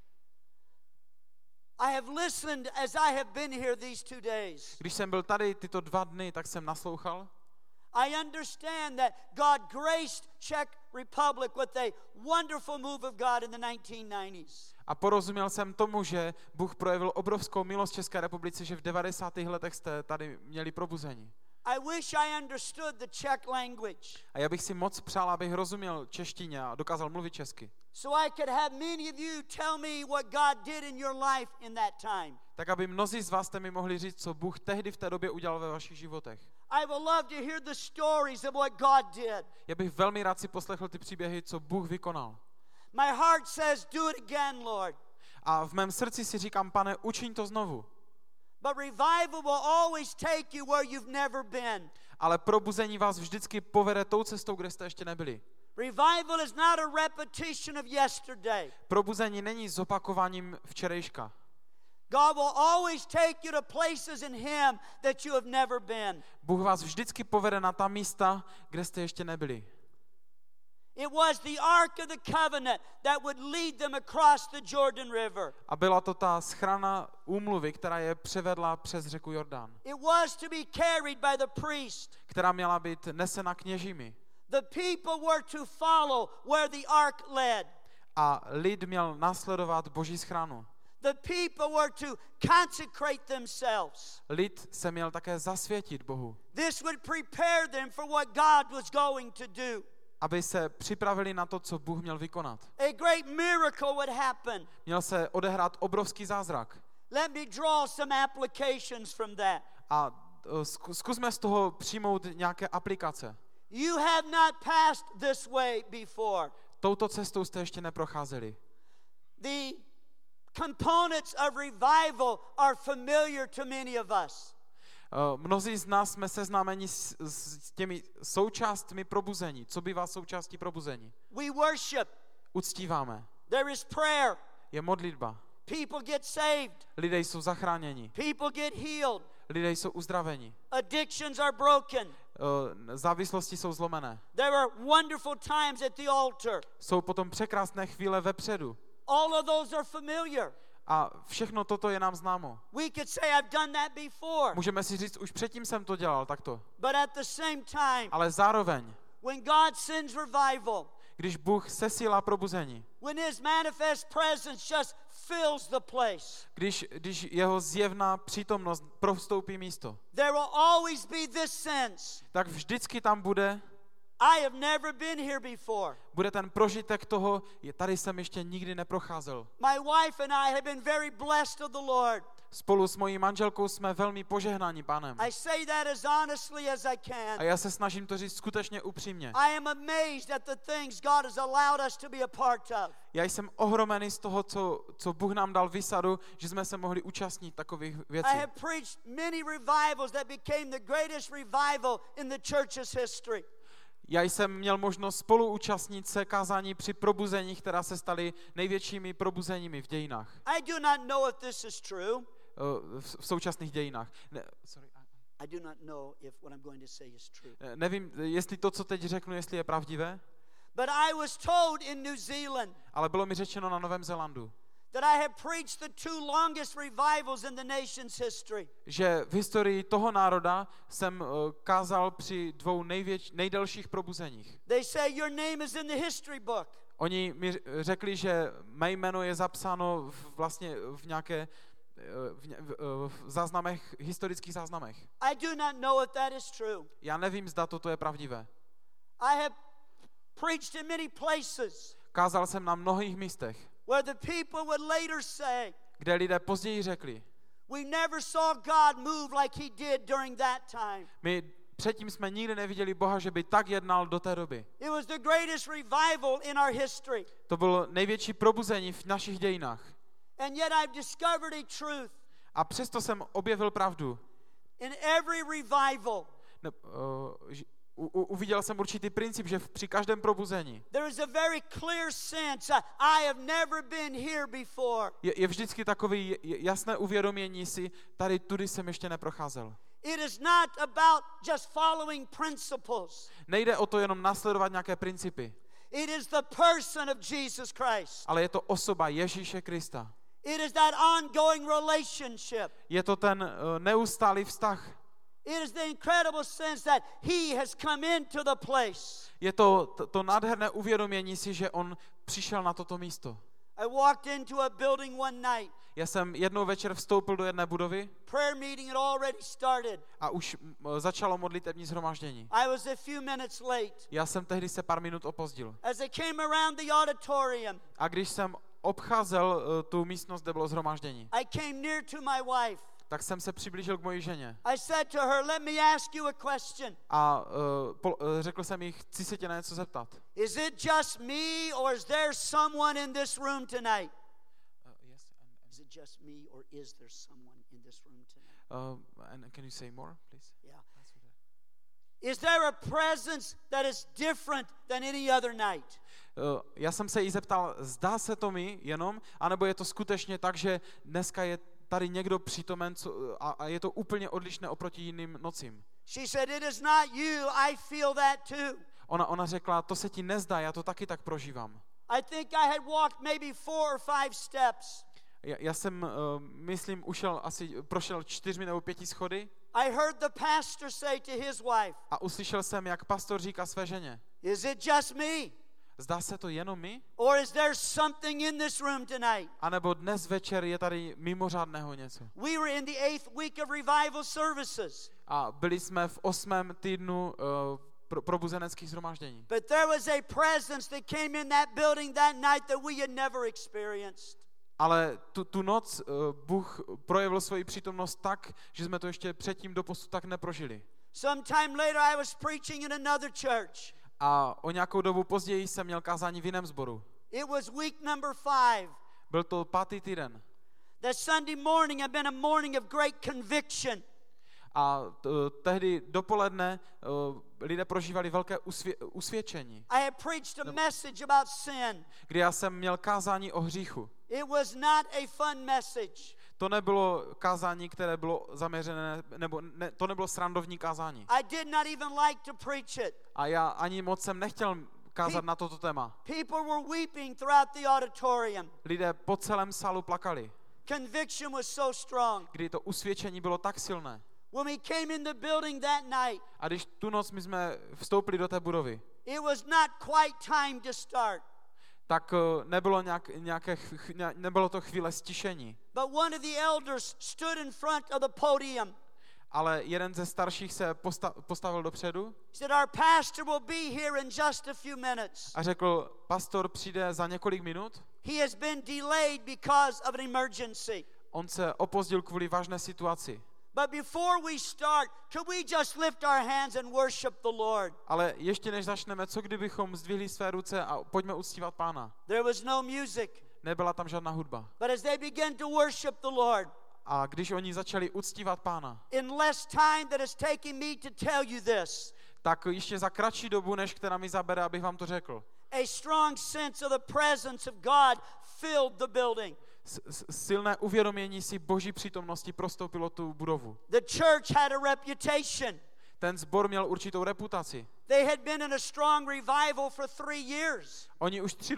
I have listened as I have been here these 2 days. Když jsem byl tady tyto 2 dny, tak jsem naslouchal. I understand that God graced Czech Republic with a wonderful move of God in the 1990s. A porozuměl jsem tomu, že Bůh projevil obrovskou milost České republice, že v 90. letech jste tady měli probuzení. I wish I understood the Czech language. A já bych si moc přál, abych rozuměl češtině a dokázal mluvit česky. So I could have many of you tell me what God did in your life in that time. Tak aby mnozí z vás jste mi mohli říct, co Bůh tehdy v té době udělal ve vašich životech. I would love to hear the stories of what God did. Já bych velmi rád si poslechl ty příběhy, co Bůh vykonal. My heart says, do it again, Lord. A v mém srdci si říkám, Pane, učiň to znovu. But revival will always take you where you've never been. Ale probuzení vás vždycky povede tou cestou, kde jste ještě nebyli. Revival is not a repetition of yesterday. Probuzení není zopakováním včerejška. God will always take you to places in Him that you have never been. Bůh vás vždycky povede na ta místa, kde jste ještě nebyli. It was the Ark of the Covenant that would lead them across the Jordan River. A byla to ta schrana úmluvy, která je převedla přes řeku Jordán. It was to be carried by the priest. Která měla být nesena kněžími. The people were to follow where the ark led. A lid měl následovat Boží schranu. The people were to consecrate themselves. Lid se měl také zasvětit Bohu. This would prepare them for what God was going to do. Aby se připravili na to, co Bůh měl vykonat. A great miracle would happen. Měl se odehrát obrovský zázrak. Let me draw some applications from that. A zkusme z toho přijmout nějaké aplikace. You have not passed this way before. Touto cestou jste ještě neprocházeli. The components of revival are familiar to many of us. Mnozí z nás jsme seznámeni s těmi součástmi probuzení. Co bývá součástí probuzení? We worship. Uctíváme. There is prayer. Je modlitba. People get saved. Lidé jsou zachráněni. People get healed. Lidé jsou uzdraveni. Addictions are broken. Závislosti jsou zlomené. There are wonderful times at the altar. Jsou potom překrásné chvíle vepředu. All of those are familiar. A všechno toto je nám známo. We could say I've done that before. Můžeme si říct, už předtím jsem to dělal takto. But at the same time, Ale zároveň, when God sends revival, když Bůh sesílá probuzení, when his manifest presence just fills the place, když jeho zjevná přítomnost prostoupí místo, there will always be this sense. tak vždycky tam bude I have never been here before. Bude ten prožitek toho, tady jsem ještě nikdy neprocházel. My wife and I have been very blessed of the Lord. Spolu s mojí manželkou jsme velmi požehnáni Pánem. I say that as honestly as I can. A já se snažím to říct skutečně upřímně. I am amazed at the things God has allowed us to be a part of. Já jsem ohromený z toho, co Bůh nám dal výsadu, že jsme se mohli účastnit takových věcí. I have preached many revivals that became the greatest revival in the church's history. Já jsem měl možnost spoluúčastnit se kázání při probuzení, která se staly největšími probuzeními v dějinách. I do not know if this is true. V současných dějinách. I do not know if what I'm going to say is true. Nevím, jestli to, co teď řeknu, jestli je pravdivé. But I was told in New Zealand. Ale bylo mi řečeno na Novém Zélandu. That I have preached the two longest revivals in the nation's history. Že v historii toho národa jsem kázal při dvou nejdelších probuzeních. They say your name is in the history book. Oni mi řekli, že mé jméno je zapsáno vlastně v nějaké v záznamech, historických záznamech. I do not know if that is true. Já nevím, zda toto je pravdivé. I have preached in many places. Kázal jsem na mnohých místech. Where the people would later say, kde lidé později řekli, we never saw God move like he did during that time. My předtím jsme nikdy neviděli Boha, že by tak jednal do té doby. It was the greatest revival in our history. To bylo největší probuzení v našich dějinách. And yet I've discovered a truth. A přesto jsem objevil pravdu. In every revival, uviděl jsem určitý princip, že při každém probuzení there is a very clear sense, I have never been here before. Je vždycky takový jasné uvědomění si, tady tudy jsem ještě neprocházel. It is not about just following principles. Nejde o to jenom následovat nějaké principy. It is the person of Jesus Christ. Ale je to osoba Ježíše Krista. It is that ongoing relationship. Je to ten neustálý vztah. It is the incredible sense that he has come into the place. Je to nádherné uvědomění si, že on přišel na toto místo. I walked into a building one night. Já jsem jednou večer vstoupil do jedné budovy. Prayer meeting had already started. A už začalo modlitební shromáždění. I was a few minutes late. Já jsem tehdy se pár minut opozdil. As I came around the auditorium. A když jsem obcházel tu místnost, kde bylo shromáždění. I came near to my wife. Tak jsem se přiblížil k mojí ženě. I said to her, let me ask you a question. A řekl jsem jí, chci se tě na něco zeptat. Is it just me or is there someone in this room tonight? Yes. Is it just me or is there someone in this room tonight? And can you say more, please? Yeah. Is there a presence that is different than any other night? Já jsem se jí zeptal, zdá se to mi jenom, anebo je to skutečně tak, že dneska je tady někdo přítomen a je to úplně odlišné oproti jiným nocím. She said, it is not you, I feel that too. Ona řekla, to se ti nezdá, já to taky tak prožívám. I think I had walked maybe 4 or 5 steps. Já jsem, myslím, prošel 4 nebo 5 schody I heard the pastor say to his wife, a uslyšel jsem, jak pastor říká své ženě, is it just me? zdá se to jenom my? Or is there something in this room tonight? A nebo dnes večer je tady mimořádného něco. We were in the 8th week of revival services. A byli jsme v 8. týdnu probuzeneckých shromáždění. But there was a presence that came in that building that night that we had never experienced. Ale tu noc Bůh projevil svoji přítomnost tak, že jsme to ještě předtím doposud tak neprožili. Sometime later I was preaching in another church. A o nějakou dobu později jsem měl kázání v jiném sboru. It was week number 5. Byl to 5. týden. That Sunday morning had been a morning of great conviction. A tehdy dopoledne lidé prožívali velké usvědčení. I had preached a message about sin. Kdy já jsem měl kázání o hříchu. It was not a fun message. To nebylo kázání, které bylo zaměřené, nebo to nebylo srandovní kázání. I did not even like to preach it. A já ani moc jsem nechtěl kázat na toto téma. People were weeping throughout the auditorium. Lidé po celém sálu plakali. Conviction was so strong. Kdy to usvědčení bylo tak silné. When we came in the building that night, A když tu noc my jsme vstoupili do té budovy, it was not quite time to start. tak nebylo to chvíle stišení. But one of the elders stood in front of the podium. Ale jeden ze starších se postavil dopředu. He said, our pastor will be here in just a few minutes. A řekl, pastor přijde za několik minut. He has been delayed because of an emergency. On se opozdil kvůli vážné situaci. But before we start, could we just lift our hands and worship the Lord? Ale ještě než začneme, co kdybychom zdvihli své ruce a pojďme uctívat Pána. There was no music. Nebyla tam žádná hudba. But as they began to worship the Lord, A když oni začali uctívat Pána, in less time that it's taking me to tell you this, tak ještě za kratší dobu, než která mi zabere, abych vám to řekl. a strong sense of the presence of God filled the building. Silné uvědomění si Boží přítomnosti prostoupilo tu budovu. The church had a reputation. Ten sbor měl určitou reputaci. They had been in a strong revival for 3 years. Oni už 3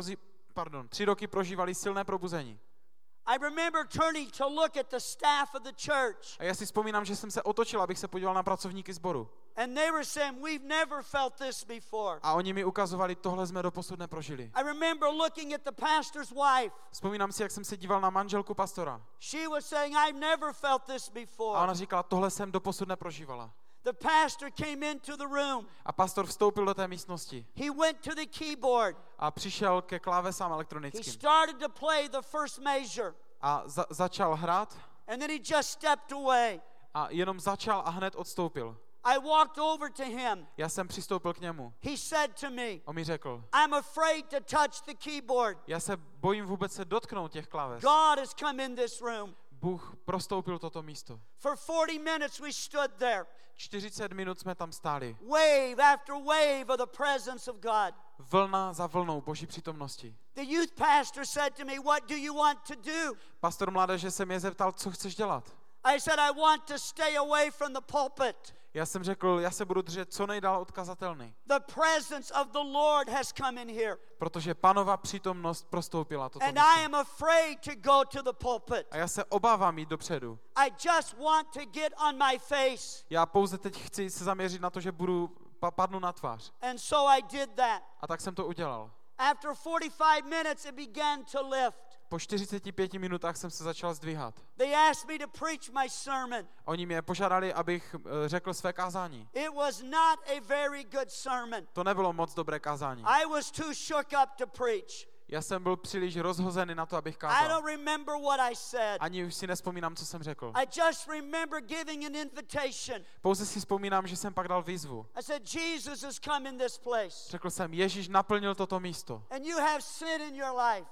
roky prožívali silné probuzení. I remember turning to look at the staff of the church. A já si vzpomínám, že jsem se otočil, abych se podíval na pracovníky sboru. And they were saying, we've never felt this before. A oni mi ukazovali, tohle jsme doposud neprožili. I remember looking at the pastor's wife. Vzpomínám si, jak jsem se díval na manželku pastora. She was saying, I've never felt this A before. ona říkala, tohle jsem doposud neprožívala. The pastor came into the room. A pastor vstoupil do té místnosti. He went to the keyboard. A přišel ke klávesám He elektronickým. started to play the first measure. A začal hrát. And then he just stepped away. A jenom začal a hned odstoupil. I walked over to him. Já jsem přistoupil k němu. He said to me, On mi řekl, I'm afraid to touch the keyboard. já se bojím vůbec se dotknout těch kláves. God has come in this room. Bůh prostoupil toto místo. For 40 minutes we stood there. 40 minut jsme tam stáli. Wave after wave of the presence of God. Vlna za vlnou Boží přítomnosti. The youth pastor said to me, what do you want to do? Pastor mládeže se mě zeptal, co chceš dělat. I said, I want to stay away from the pulpit. Já jsem řekl, já se budu držet co nejdál od kazatelny. The presence of the Lord has come in here. Protože Panova přítomnost prostoupila toto And I místo. am afraid to go to the pulpit. A já se obávám jít dopředu. I just want to get on my face. Já pouze teď chci se zaměřit na to, že padnu na tvář. And so I did that. A tak jsem to udělal. After 45 minutes, it began to lift. Po 45 minutách jsem se začal zdvíhat. They asked me to preach my sermon. Oni mě požádali, abych řekl své kázání. It was not a very good sermon. To nebylo moc dobré kázání. I was too shook up to preach. Já jsem byl příliš rozhozený na to, abych I kázal. don't remember what I said. Ani už si nespomínám, co jsem řekl. I just remember giving an invitation. Pouze si vzpomínám, že jsem pak dal výzvu. I said, Jesus has come in this place. Řekl jsem, Ježíš naplnil toto místo. And you have sin in your life.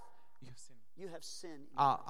You have sin.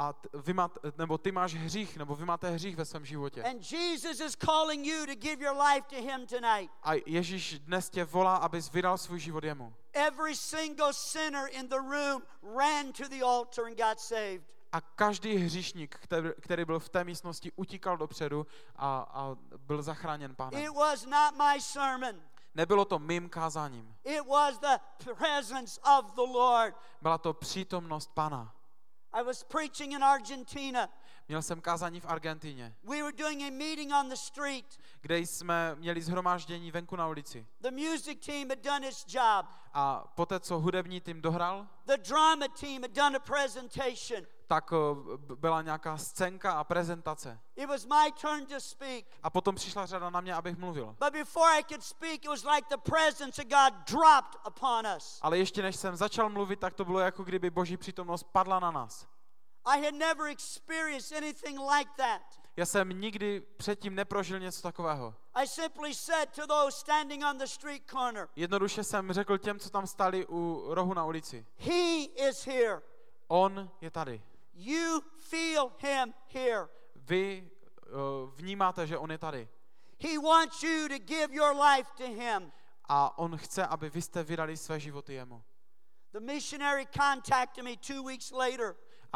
Ty máš hřích, nebo vy máte hřích ve svém životě. And Jesus is calling you to give your life to him tonight. A Ježíš dnes tě volá, abys vydal svůj život jemu. Every single sinner in the room ran to the altar and got saved. A každý hříšník, který byl v té místnosti, utíkal dopředu a byl zachráněn Pánem. It was not my sermon. Nebylo to mým kázáním. It was the presence of the Lord. Byla to přítomnost Pana. I was preaching in Argentina. Měl jsem kázání v Argentíně, We were doing a meeting on the street. kde jsme měli shromáždění venku na ulici. The music team had done its job. A poté, co hudební tým dohrál, The drama team had done a presentation. tak byla nějaká scénka a prezentace. It was my turn to speak. A potom přišla řada na mě, abych mluvil. But before I could speak, it was like the presence of God dropped upon us. Ale ještě než jsem začal mluvit, tak to bylo jako kdyby Boží přítomnost padla na nás. I had never experienced anything like that. Já jsem nikdy předtím neprožil něco takového. I simply said to those standing on the street corner, Jednoduše jsem řekl těm, co tam stáli u rohu na ulici. He is here. On je tady. You feel him here. Vy vnímáte, že on je tady. He wants you to give your life to him. A on chce, aby vy jste vydali své životy jemu. The missionary contacted me 2 weeks later. A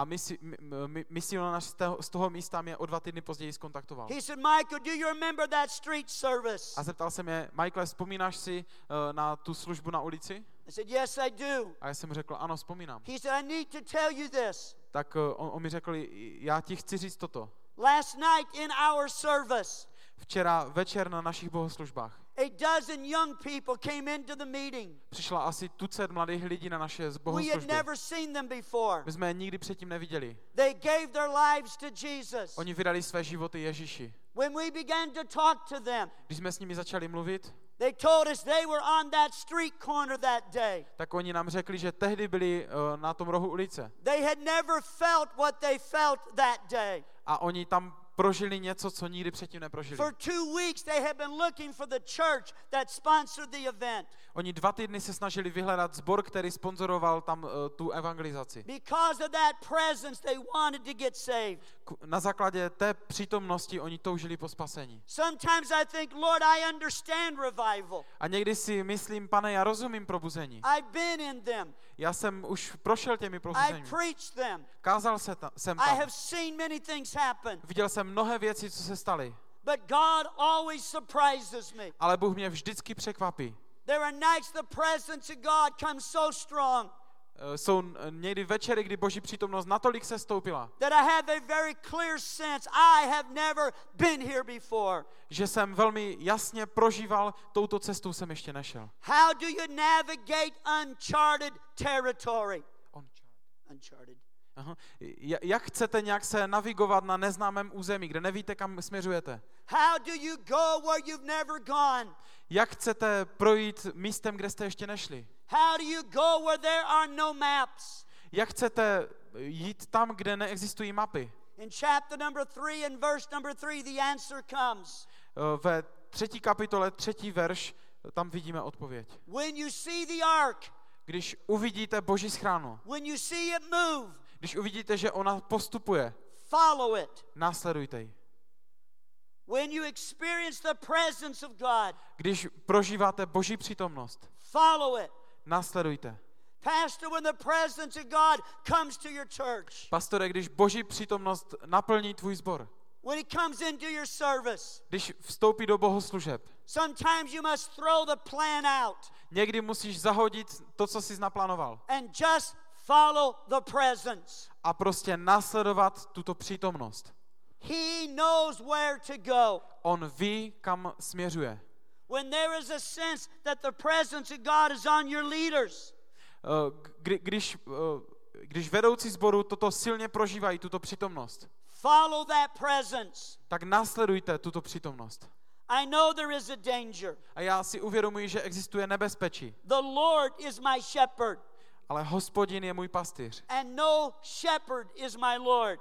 misionář z toho místa mě o 2 týdny později zkontaktoval. He said, Michael, do you remember that street service? A zeptal jsem je, Michael, vzpomínáš si na tu službu na ulici? I said, yes, I do. A já jsem mu řekl, ano, vzpomínám. He said, I need to tell you this. Tak on mi řekl, já ti chci říct toto. Last night in our service, Včera večer na našich bohoslužbách a dozen young people came into the meeting. přišla asi tucet mladých lidí na naše We had bohoslužby. never seen them before. My jsme je nikdy předtím neviděli. They gave their lives to Jesus. Oni vydali své životy Ježíši. When we began to talk to them, Když jsme s nimi začali mluvit, they told us they were on that street corner that day. tak oni nám řekli, že tehdy byli na tom rohu ulice. They had never felt what they felt that day. A oni tam prožili něco, co nikdy předtím neprožili. For 2 weeks they had been looking for the church that sponsored the event. Oni 2 týdny se snažili vyhledat sbor, který sponzoroval tam tu evangelizaci. Because of that presence, they wanted to get saved. Na základě té přítomnosti oni toužili po spasení. Sometimes I think, Lord, I understand revival. A někdy si myslím, Pane, já rozumím probuzení. I've been in them. Já jsem už prošel těmi I've probuzeními. preached them. Kázal jsem I tam. have seen many things happen. Viděl jsem mnohé věci, co se staly. But God always surprises me. Ale Bůh mě vždycky překvapí. There are nights the presence of God comes so strong Jsou někdy večery, kdy Boží přítomnost natolik se stoupila, that I have a very clear sense I have never been here before. že jsem velmi jasně prožíval, touto cestou jsem ještě nešel. How do you navigate uncharted territory? Uncharted. Aha. Jak chcete nějak se navigovat na neznámém území, kde nevíte, kam směřujete? How do you go where you've never gone? Jak chcete projít místem, kde jste ještě nešli? How do you go where there are no maps? Jak chcete jít tam, kde neexistují mapy? In chapter number 3 and verse number 3, the answer comes. Ve 3. kapitole 3. verš, tam vidíme odpověď. When you see the ark, Když uvidíte Boží schránu, when you see it move, když uvidíte, že ona postupuje, follow it. následujte ji. When you experience the presence of God, Když prožíváte Boží přítomnost, follow it. následujte. Pastor, when the presence of God comes to your church, Pastore, když Boží přítomnost naplní tvůj sbor, when it comes into your service, když vstoupí do bohoslužeb, sometimes you must throw the plan out někdy musíš zahodit to, co jsi naplánoval and just follow the presence. a prostě následovat tuto přítomnost. He knows where to go. On ví, kam směřuje. When there is a sense that the presence of God is on your leaders, Když vedoucí sboru toto silně prožívají, tuto přítomnost, follow that presence. tak následujte tuto přítomnost. I know there is a danger. A já si uvědomuji, že existuje nebezpečí, The Lord is my shepherd, ale Hospodin je můj pastýř. and no shepherd is my Lord.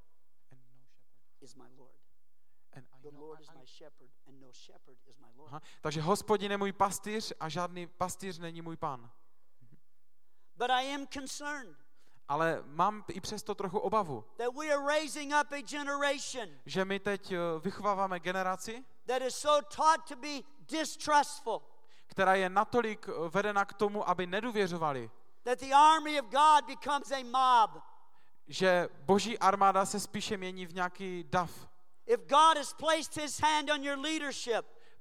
Is my Lord. The Lord is my shepherd, and no shepherd is my Lord. Aha, takže Hospodin je můj pastýř a žádný pastýř není můj pán. But I am concerned Ale mám i přesto trochu obavu, that we are raising up a generation že my teď vychováváme generaci, that is so taught to be distrustful, která je natolik vedena k tomu, aby nedůvěřovali, that the army of God becomes a mob. že boží armáda se spíše mění v nějaký dav. If God has placed his hand on your leadership,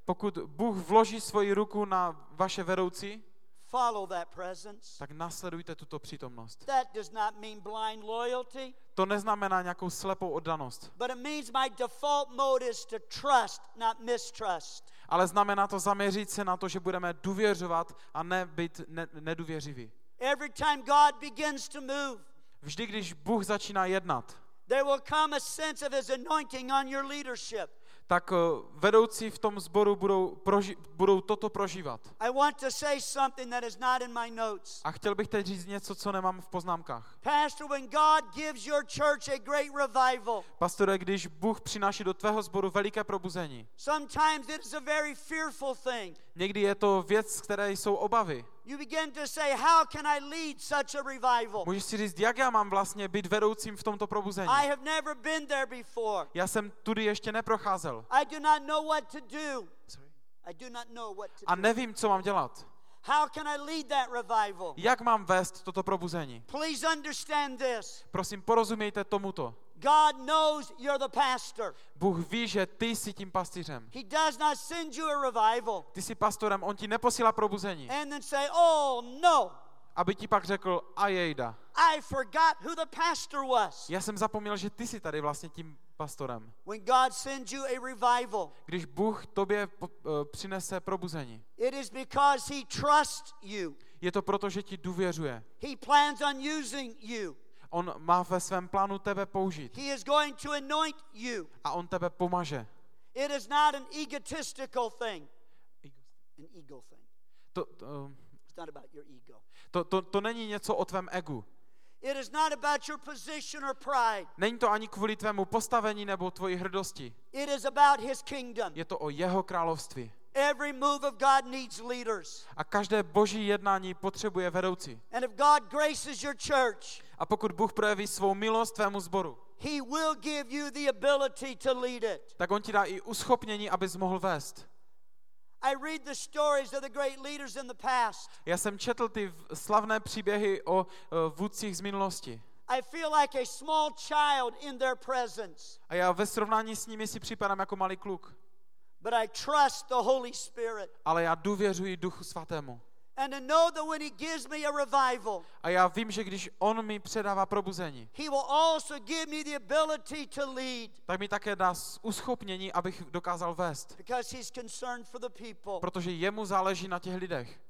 Pokud Bůh vloží svoji ruku na vaše vedoucí, follow that presence. tak následujte tuto přítomnost. That does not mean blind loyalty, To neznamená nějakou slepou oddanost, but it means my default mode is to trust, not mistrust. ale znamená to zaměřit se na to, že budeme důvěřovat a ne být nedůvěřiví. Every time God begins to move, Vždy, když Bůh začíná jednat, there will come a sense of his anointing on your leadership. tak vedoucí v tom sboru budou toto prožívat. I want to say something that is not in my notes. A chtěl bych teď říct něco, co nemám v poznámkách. Pastor, when God gives your church a great revival, Pastore, když Bůh přináší do tvého sboru veliké probuzení, sometimes it is a very fearful thing. někdy je to věc, z které jsou obavy. You begin to say, how can I lead such a revival? Můžeš si říct, jak já mám vlastně být vedoucím v tomto probuzení. I have never been there before. Já jsem tudy ještě neprocházel. I do not know what to do. I do not know what to A do. nevím, co mám dělat. How can I lead that revival? Jak mám vést toto probuzení? Please understand this. Prosím, porozumějte tomuto. God knows you're the pastor. Bůh ví, že ty jsi tím pastýřem. He does not send you a revival Ty jsi pastorem, on ti neposílá probuzení, and then say, oh no, aby ti pak řekl, a jejda. I forgot who the pastor was. Já jsem zapomněl, že ty jsi tady vlastně tím pastorem. When God sends you a revival, Když Bůh tobě přinese probuzení, it is because he trusts you. je to proto, že ti důvěřuje. He plans on using you. On má ve svém plánu tebe použít He is going to anoint you. a on tebe pomaže. It is not an egotistical thing. An ego thing. It's not about your ego. To není něco o tvém egu. It is not about your position or pride. Není to ani kvůli tvému postavení nebo tvoji hrdosti. It is about his kingdom. Je to o jeho království. Every move of God needs leaders. A každé boží jednání potřebuje vedoucí. And if God graces your church, A pokud Bůh projeví svou milost tvému sboru, he will give you the ability to lead it. tak on ti dá i uschopnění, abys mohl vést. I read the stories of the great leaders in the past. Já jsem četl ty slavné příběhy o vůdcích z minulosti. I feel like a small child in their presence. A já ve srovnání s nimi si připadám jako malý kluk. But I trust the Holy Spirit. Ale já důvěřuji Duchu Svatému. And to know that when he gives me a revival, A já vím, že když on mi předává probuzení, he will also give me the ability to lead. tak mi také dá uschopnění, abych dokázal vést. Because he's concerned for the people. Protože jemu záleží na těch lidech.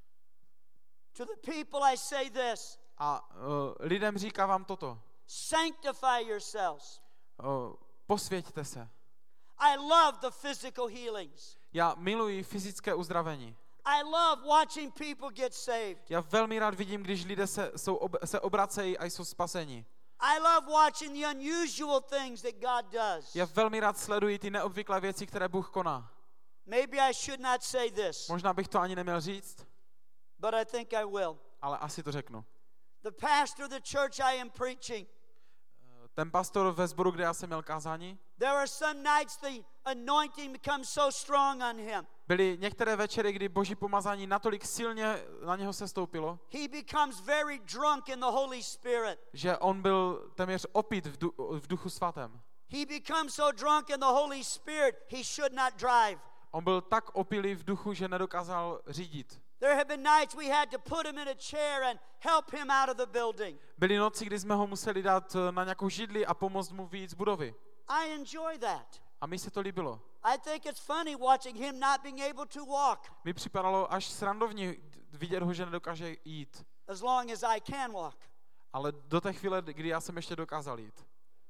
To the people I say this. A lidem říká vám toto. Sanctify yourselves. Posvěťte se. I love the physical healings. Já miluji fyzické uzdravení. I love watching people get saved. Já velmi rád vidím, když lidé se obracejí a jsou spaseni. I love watching the unusual things that God does. Já velmi rád sleduji ty neobvyklé věci, které Bůh koná. Maybe I should not say this, Možná bych to ani neměl říct, but I think I will. ale asi to řeknu. The pastor of the church I am preaching, Ten pastor ve sboru, kde já jsem měl kázání, there are some nights the anointing becomes so strong on him. byly některé večery, kdy boží pomazání natolik silně na něho sestoupilo, He becomes very drunk in the Holy Spirit. že on byl téměř opit v Duchu Svatém. He becomes so drunk in the Holy Spirit, he should not drive. On byl tak opilý v duchu, že nedokázal řídit. There have been nights we had to put him in a chair and help him out of the building. Byly noci, kdy jsme ho museli dát na nějakou židli a pomoct mu vyjít z budovy. I enjoy that. A mi se to líbilo. I think it's funny watching him not being able to walk Mi připadalo až srandovně vidět ho, že nedokáže jít. as long as I can walk. Ale do té chvíle, kdy já jsem ještě dokázal jít.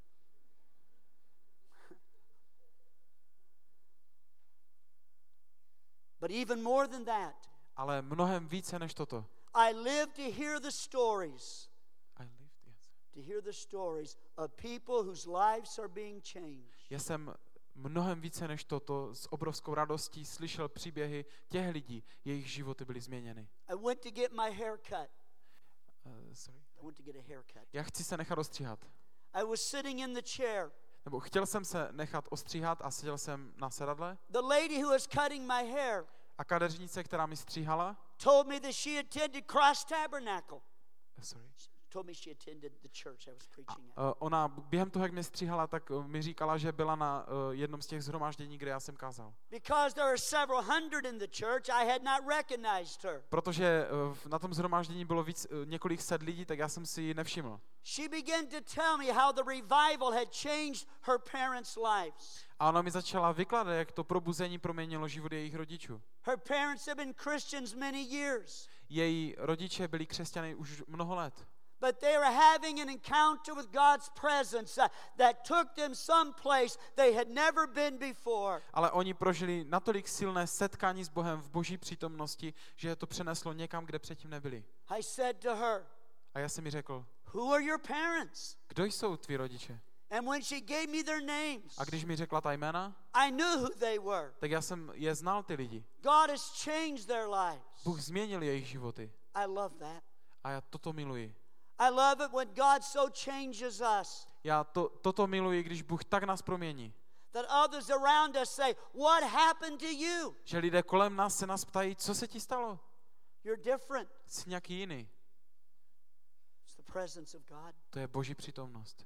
But even more than that, Ale mnohem více než toto. I live to hear the stories. To hear the stories of people whose lives are being changed. Já jsem mnohem více než toto s obrovskou radostí slyšel příběhy těch lidí, jejich životy byly změněny. I went to get my hair cut. Sorry. I went to get a haircut. Já chci se nechat ostříhat. I was sitting in the chair. Nebo chtěl jsem se nechat ostříhat a seděl jsem na sedadle. The lady who was cutting my hair A kadeřnice, která mi stříhala, told me that she attended Cross Tabernacle. sorry. told me she attended the church I was preaching at. Ona během toho, jak mě stříhala, tak mi říkala, že byla na jednom z těch shromáždění, kde já jsem kázal. Because there are several hundred in the church, I had not recognized her. Protože na tom shromáždění bylo několik set lidí, tak já jsem si ji nevšiml. She began to tell me how the revival had changed her parents' lives. A ona mi začala vykládat, jak to probuzení proměnilo život jejich rodičů. Her parents have been Christians many years. Její rodiče byli křesťany už mnoho let. But they were having an encounter with God's presence that took them someplace they had never been before. Ale oni prožili natolik silné setkání s Bohem v Boží přítomnosti, že je to přeneslo někam, kde předtím nebyli. I said to her, A já jsem mi řekl, who are your parents? kdo jsou tví rodiče? And when she gave me their names, A když mi řekla ta jména, I knew who they were. tak já jsem je znal, ty lidi. God has changed their lives. Bůh změnil jejich životy. I love that. A já toto miluji. I love it when God so changes us Já toto miluji, když Bůh tak nás promění. that others around us say, what happened to you? Že lidé kolem nás se nás ptají, co se ti stalo? You're different. Jsi nějaký jiný. It's the presence of God. To je Boží přítomnost.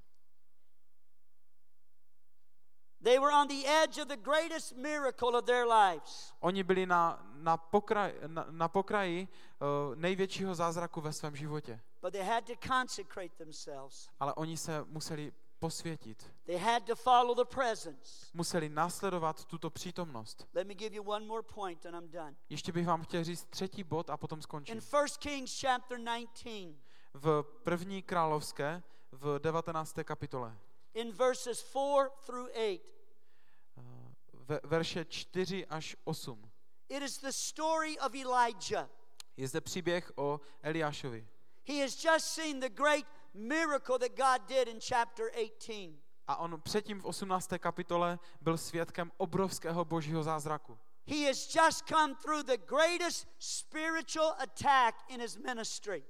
They were on the edge of the greatest miracle of their lives. Oni byli na pokraji největšího zázraku ve svém životě. But they had to consecrate themselves. Ale oni se museli posvětit. They had to follow the presence. Museli následovat tuto přítomnost. Let me give you one more point and I'm done. Ještě bych vám chtěl říct třetí bod a potom In skončím. 1 Kings chapter 19, V první královské v 19. kapitole. in verses 4 through 8, Verše 4 až 8. it is the story of Elijah. Je zde příběh o Eliášovi. He has just seen the great miracle that God did in chapter 18. A on předtím v 18. kapitole byl svědkem obrovského božího zázraku. He has just come through the greatest spiritual attack in his ministry.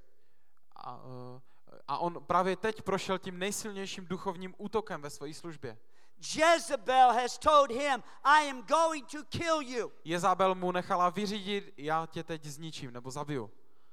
A on právě teď prošel tím nejsilnějším duchovním útokem ve své službě. Jezebel has told him, I am going to kill you. Jezabel mu nechala vyřídit, já tě teď zničím nebo zabiju.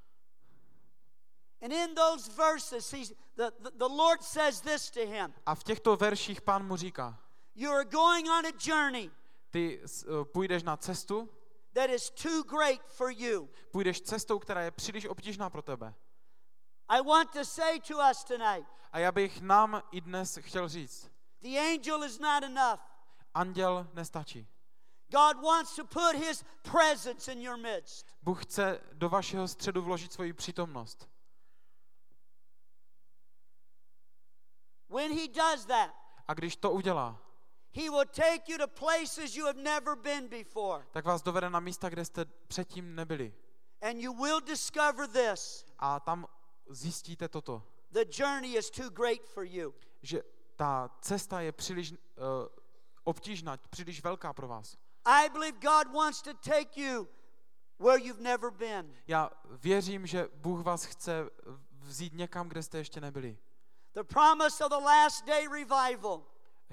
And in those verses, the Lord says this to him. A v těchto verších Pán mu říká, You are going on a journey ty půjdeš na cestu, that is too great for you. půjdeš cestou, která je příliš obtížná pro tebe. I want to say to us tonight, A já bych nám i dnes chtěl říct, the angel is not enough. anděl nestačí. God wants to put his presence in your midst. Bůh chce do vašeho středu vložit svoji přítomnost. When he does that, A když to udělá, he will take you to places you have never been before. tak vás dovede na místa, kde jste předtím nebyli. And you will discover this. A tam zjistíte toto, The journey is too great for you. že ta cesta je příliš obtížná, příliš velká pro vás. I believe God wants to take you where you've never been. Já věřím, že Bůh vás chce vzít někam, kde jste ještě nebyli. The promise of the last day revival.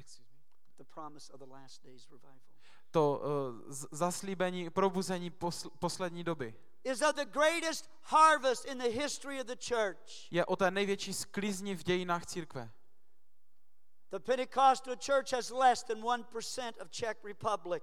The promise of the last day's revival. To zaslíbení, probuzení poslední doby Is of the greatest harvest in the history of the church. je o té největší sklizni v dějinách církve. The Pentecostal church has less than 1% of Czech Republic.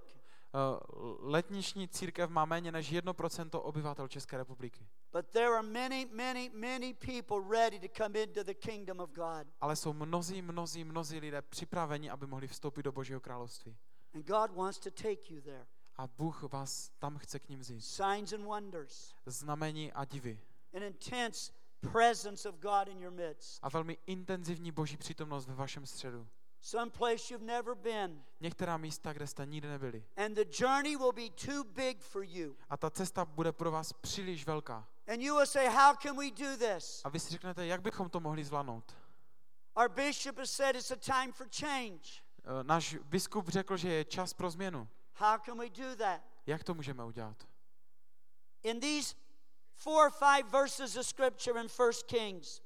Letniční církev má méně než 1% obyvatel České republiky. But there are many, many, many people ready to come into the kingdom of God. Ale jsou mnozí lidé připraveni, aby mohli vstoupit do Božího království. And God wants to take you there. A Bůh vás tam chce k ním vzít. Signs and wonders. Znamení a divy. An intense presence of God in your midst. A velmi intenzivní Boží přítomnost ve vašem středu. Some place you've never been. Některá místa, kde jste nikdy nebyli. And the journey will be too big for you. A ta cesta bude pro vás příliš velká. And you will say, how can we do this? A vy si řeknete, jak bychom to mohli zvládnout? Our bishop has said it's a time for change. Náš biskup řekl, že je čas pro změnu. How can we do that? Jak to můžeme udělat? In these 4 or 5 verses of scripture in 1 Kings,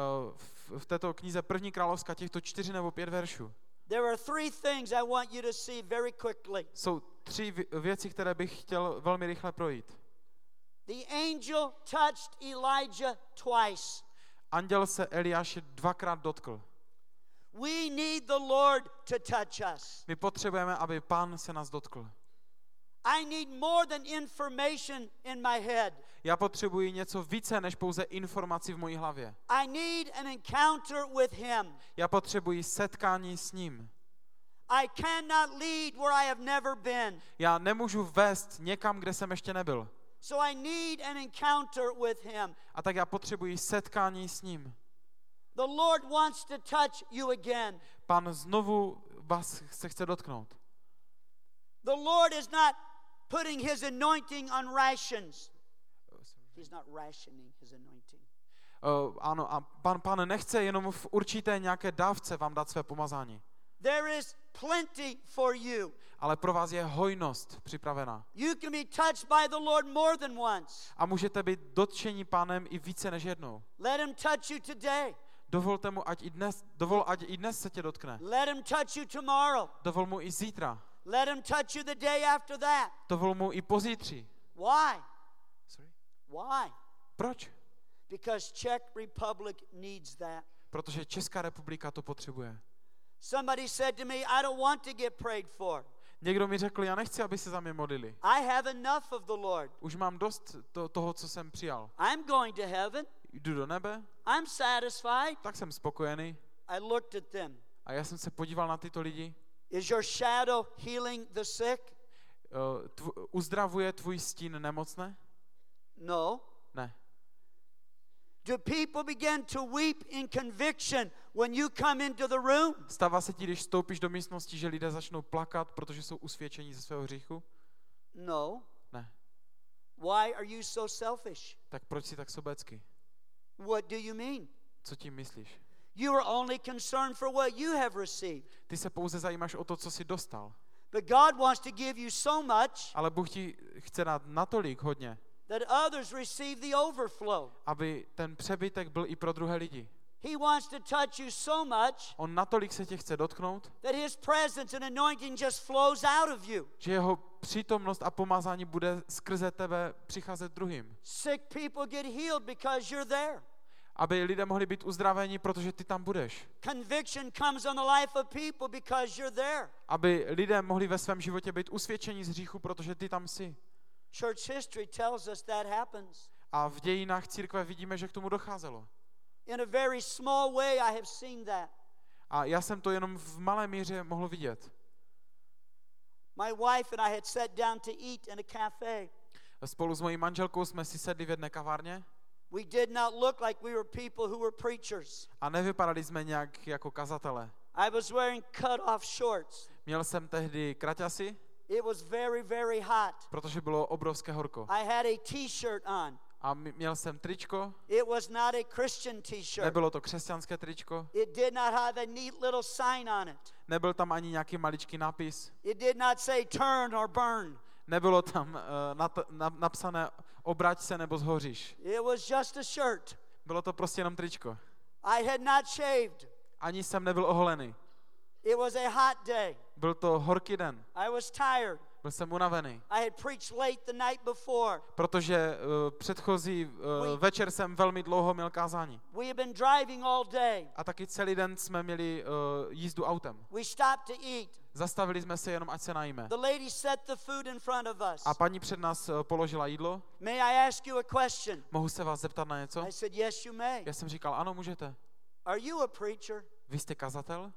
V této knize První královská těchto 4 nebo 5 veršů there are 3 things I want you to see very quickly. jsou 3 věci, které bych chtěl velmi rychle projít. The angel touched Elijah twice. anděl se Eliáše 2krát dotkl. We need the Lord to touch us. My potřebujeme, aby Pán se nás dotkl. I need more than information in my head. Já potřebuji něco více než pouze informaci v mojí hlavě. I need an encounter with him. Já potřebuji setkání s ním. I cannot lead where I have never been. Já nemůžu vést někam, kde jsem ještě nebyl. So I need an encounter with him. A tak já potřebuji setkání s ním. The Lord wants to touch you again. Pán znovu vás se chce dotknout. The Lord is not putting his anointing on rations. He's not rationing his anointing. Ano, a pán nechce jenom v určité nějaké dávce vám dát své pomazání. There is plenty for you. Ale pro vás je hojnost připravená. You can be touched by the Lord more than once. A můžete být dotčeni Pánem i více než jednou. Let him touch you today. Dovolte mu, ať i dnes se tě dotkne. Let him touch you tomorrow. Dovol mu i zítra. Let him touch you the day after that. Dovol mu i pozítří. Why? Sorry? Why? Proč? Because Czech Republic needs that. Protože Česká republika to potřebuje. Somebody said to me, I don't want to get prayed for. Někdo mi řekl, já nechci, aby se za mě modlili. I have enough of the Lord. Už mám dost toho, co jsem přijal. I'm going to heaven. Jdu do nebe, I'm satisfied. tak jsem spokojený. I looked at them. A já jsem se podíval na tyto lidi. Is your shadow healing the sick? Uzdravuje tvůj stín nemocné? No. Ne. Do people begin to weep in conviction when you come into the room? Stává se ti, když vstoupíš do místnosti, že lidé začnou plakat, protože jsou usvědčeni ze svého hříchu? No. Ne. Why are you so selfish? Tak proč jsi tak sobecký? What do you mean? Co tím myslíš? You are only concerned for what you have received. Ty se pouze zajímáš o to, co jsi dostal. But God wants to give you so much Ale Bůh ti chce dát natolik hodně, that others receive the overflow. aby ten přebytek byl i pro druhé lidi. He wants to touch you so much On natolik se tě chce dotknout, that his presence and anointing just flows out of you. že jeho přítomnost a pomazání bude skrze tebe přicházet druhým. Sick people get healed because you're there. Aby lidé mohli být uzdraveni, protože ty tam budeš. Conviction comes on the life of people because you're there. Aby lidé mohli ve svém životě být usvědčeni z hříchu, protože ty tam jsi. Church history tells us that happens. A v dějinách církve vidíme, že k tomu docházelo. In a very small way I have seen that. A já jsem to jenom v malé míře mohl vidět. My wife and I had sat down to eat in a cafe. Spolu s mojí manželkou jsme si sedli v jedné kavárně. We did not look like we were people who were preachers. A nevypadali jsme nějak jako kazatele. I was wearing cut-off shorts. Měl jsem tehdy kraťasy, It was very, very hot. protože bylo obrovské horko. I had a t-shirt on. A měl jsem tričko, It was not a Christian t-shirt. nebylo to křesťanské tričko, It did not have a neat little sign on it. nebyl tam ani nějaký maličký nápis, It did not say turn or burn. nebylo tam napsané obrať se nebo zhoříš. It was just a shirt. Bylo to prostě jenom tričko. I had not shaved. Ani jsem nebyl oholený. It was a hot day. Byl to horký den. I was tired. Byl jsem unavený, I had preached late the night before. protože předchozí večer jsem velmi dlouho měl kázání. We had been driving all day. A taky celý den jsme měli jízdu autem. We stopped to eat. Zastavili jsme se jenom, ať se najíme. The lady set the food in front of us. A paní před nás položila jídlo. May I ask you a question? Mohu se vás zeptat na něco? I said, yes, you may. Já jsem říkal, ano, můžete. Are you a preacher? Vy jste kazatel?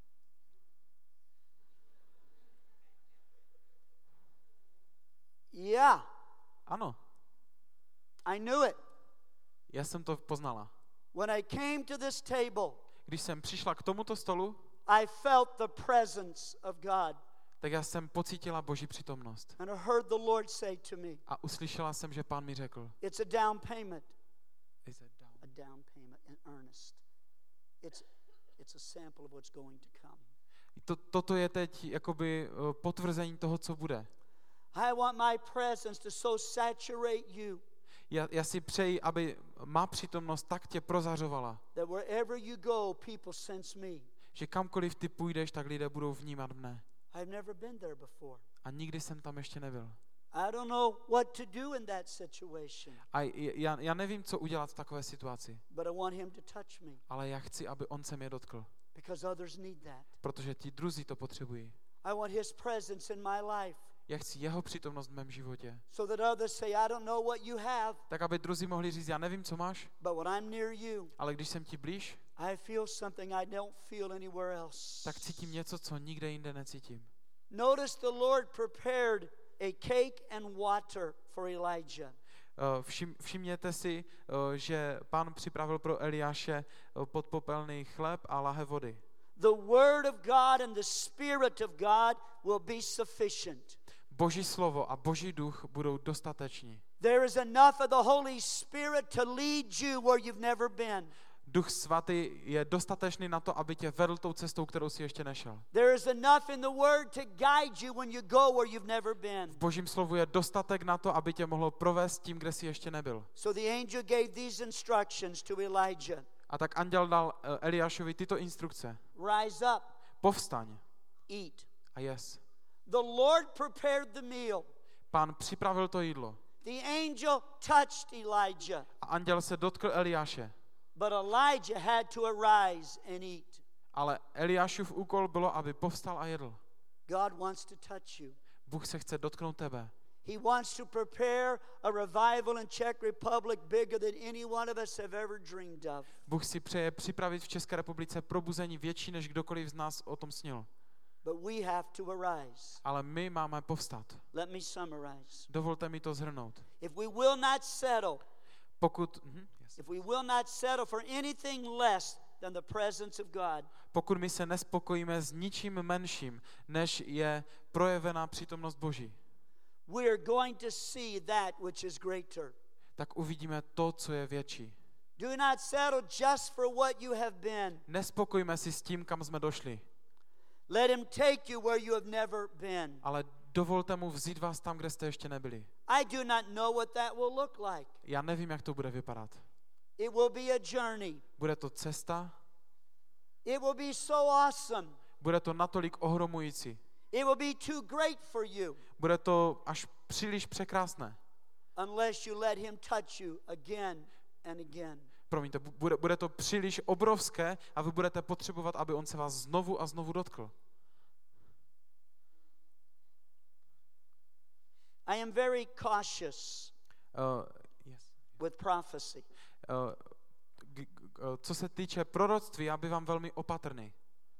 Yeah. Ano, I knew it. já jsem to poznala. When I came to this table, Když jsem přišla k tomuto stolu, I felt the presence of God. tak já jsem pocítila Boží přítomnost. And I heard the Lord say to me, A uslyšela jsem, že Pán mi řekl, it's a down payment. "Is it down?" A down payment, an earnest. It's a sample of what's going to come. Toto je teď jakoby potvrzení toho, co bude. I want my presence to so saturate you Já si přeji, aby má přítomnost tak tě prozařovala, that wherever you go, people sense me. že kamkoliv ty půjdeš, tak lidé budou vnímat mne. I've never been there before. A nikdy jsem tam ještě nebyl. I don't know what to do in that situation, A já nevím, co udělat v takové situaci, but I want him to touch me ale já chci, aby on se mě dotkl, because others need that. protože ti druzí to potřebují. I want his presence in my life Já chci jeho přítomnost v mém životě, so that others say, I don't know what you have, tak aby druzí mohli říct, já nevím, co máš, but when I'm near you, ale když jsem ti blíž, I feel something I don't feel anywhere else. tak cítím něco, co nikde jinde necítím. Notice the Lord prepared a cake and water for Elijah. Všimněte si, že Pán připravil pro Eliáše podpopelný chléb a lahev vody. The word of God and the spirit of God will be sufficient. Boží slovo a Boží duch budou dostateční. There is enough of the Holy Spirit to lead you where you've never been. Duch svatý je dostatečný na to, aby tě vedl tou cestou, kterou si ještě nešel. There is enough in the word to guide you when you go where you've never been. V Božím slovu je dostatek na to, aby tě mohlo provést tím, kde jsi ještě nebyl. So the angel gave these instructions to Elijah. A tak anděl dal Eliášovi tyto instrukce. Rise up, Povstaň eat. a jes. The Lord prepared the meal. Pán připravil to jídlo. The angel touched Elijah, A anděl se dotkl Eliáše. but Elijah had to arise and eat. Ale Eliášův úkol bylo, aby povstal a jedl. God wants to touch you. Bůh se chce dotknout tebe. He wants to prepare a revival in Czech Republic bigger than any one of us have ever dreamed of. Bůh si přeje připravit v České republice probuzení větší, než kdokoliv z nás o tom snil. But we have to arise. Ale my máme povstat. Let me summarize. Dovolte mi to shrnout. If we will not settle, for anything less than the presence of God, Pokud my se nespokojíme s ničím menším, než je projevená přítomnost Boží, we are going to see that which is greater. tak uvidíme to, co je větší. Do not settle just for what you have been. Nespokojíme si s tím, kam jsme došli, Let him take you where you have never been. ale dovolte mu vzít vás tam, kde jste ještě nebyli. I do not know what that will look like. Já nevím, jak to bude vypadat. It will be a journey. Bude to cesta, It will be so awesome. bude to natolik ohromující. It will be too great for you Bude to až příliš překrásné. unless you let him touch you again and again. Promiňte, bude to příliš obrovské a vy budete potřebovat, aby on se vás znovu a znovu dotkl. I am very cautious with prophecy. Co se týče proroctví, já bývám velmi opatrný.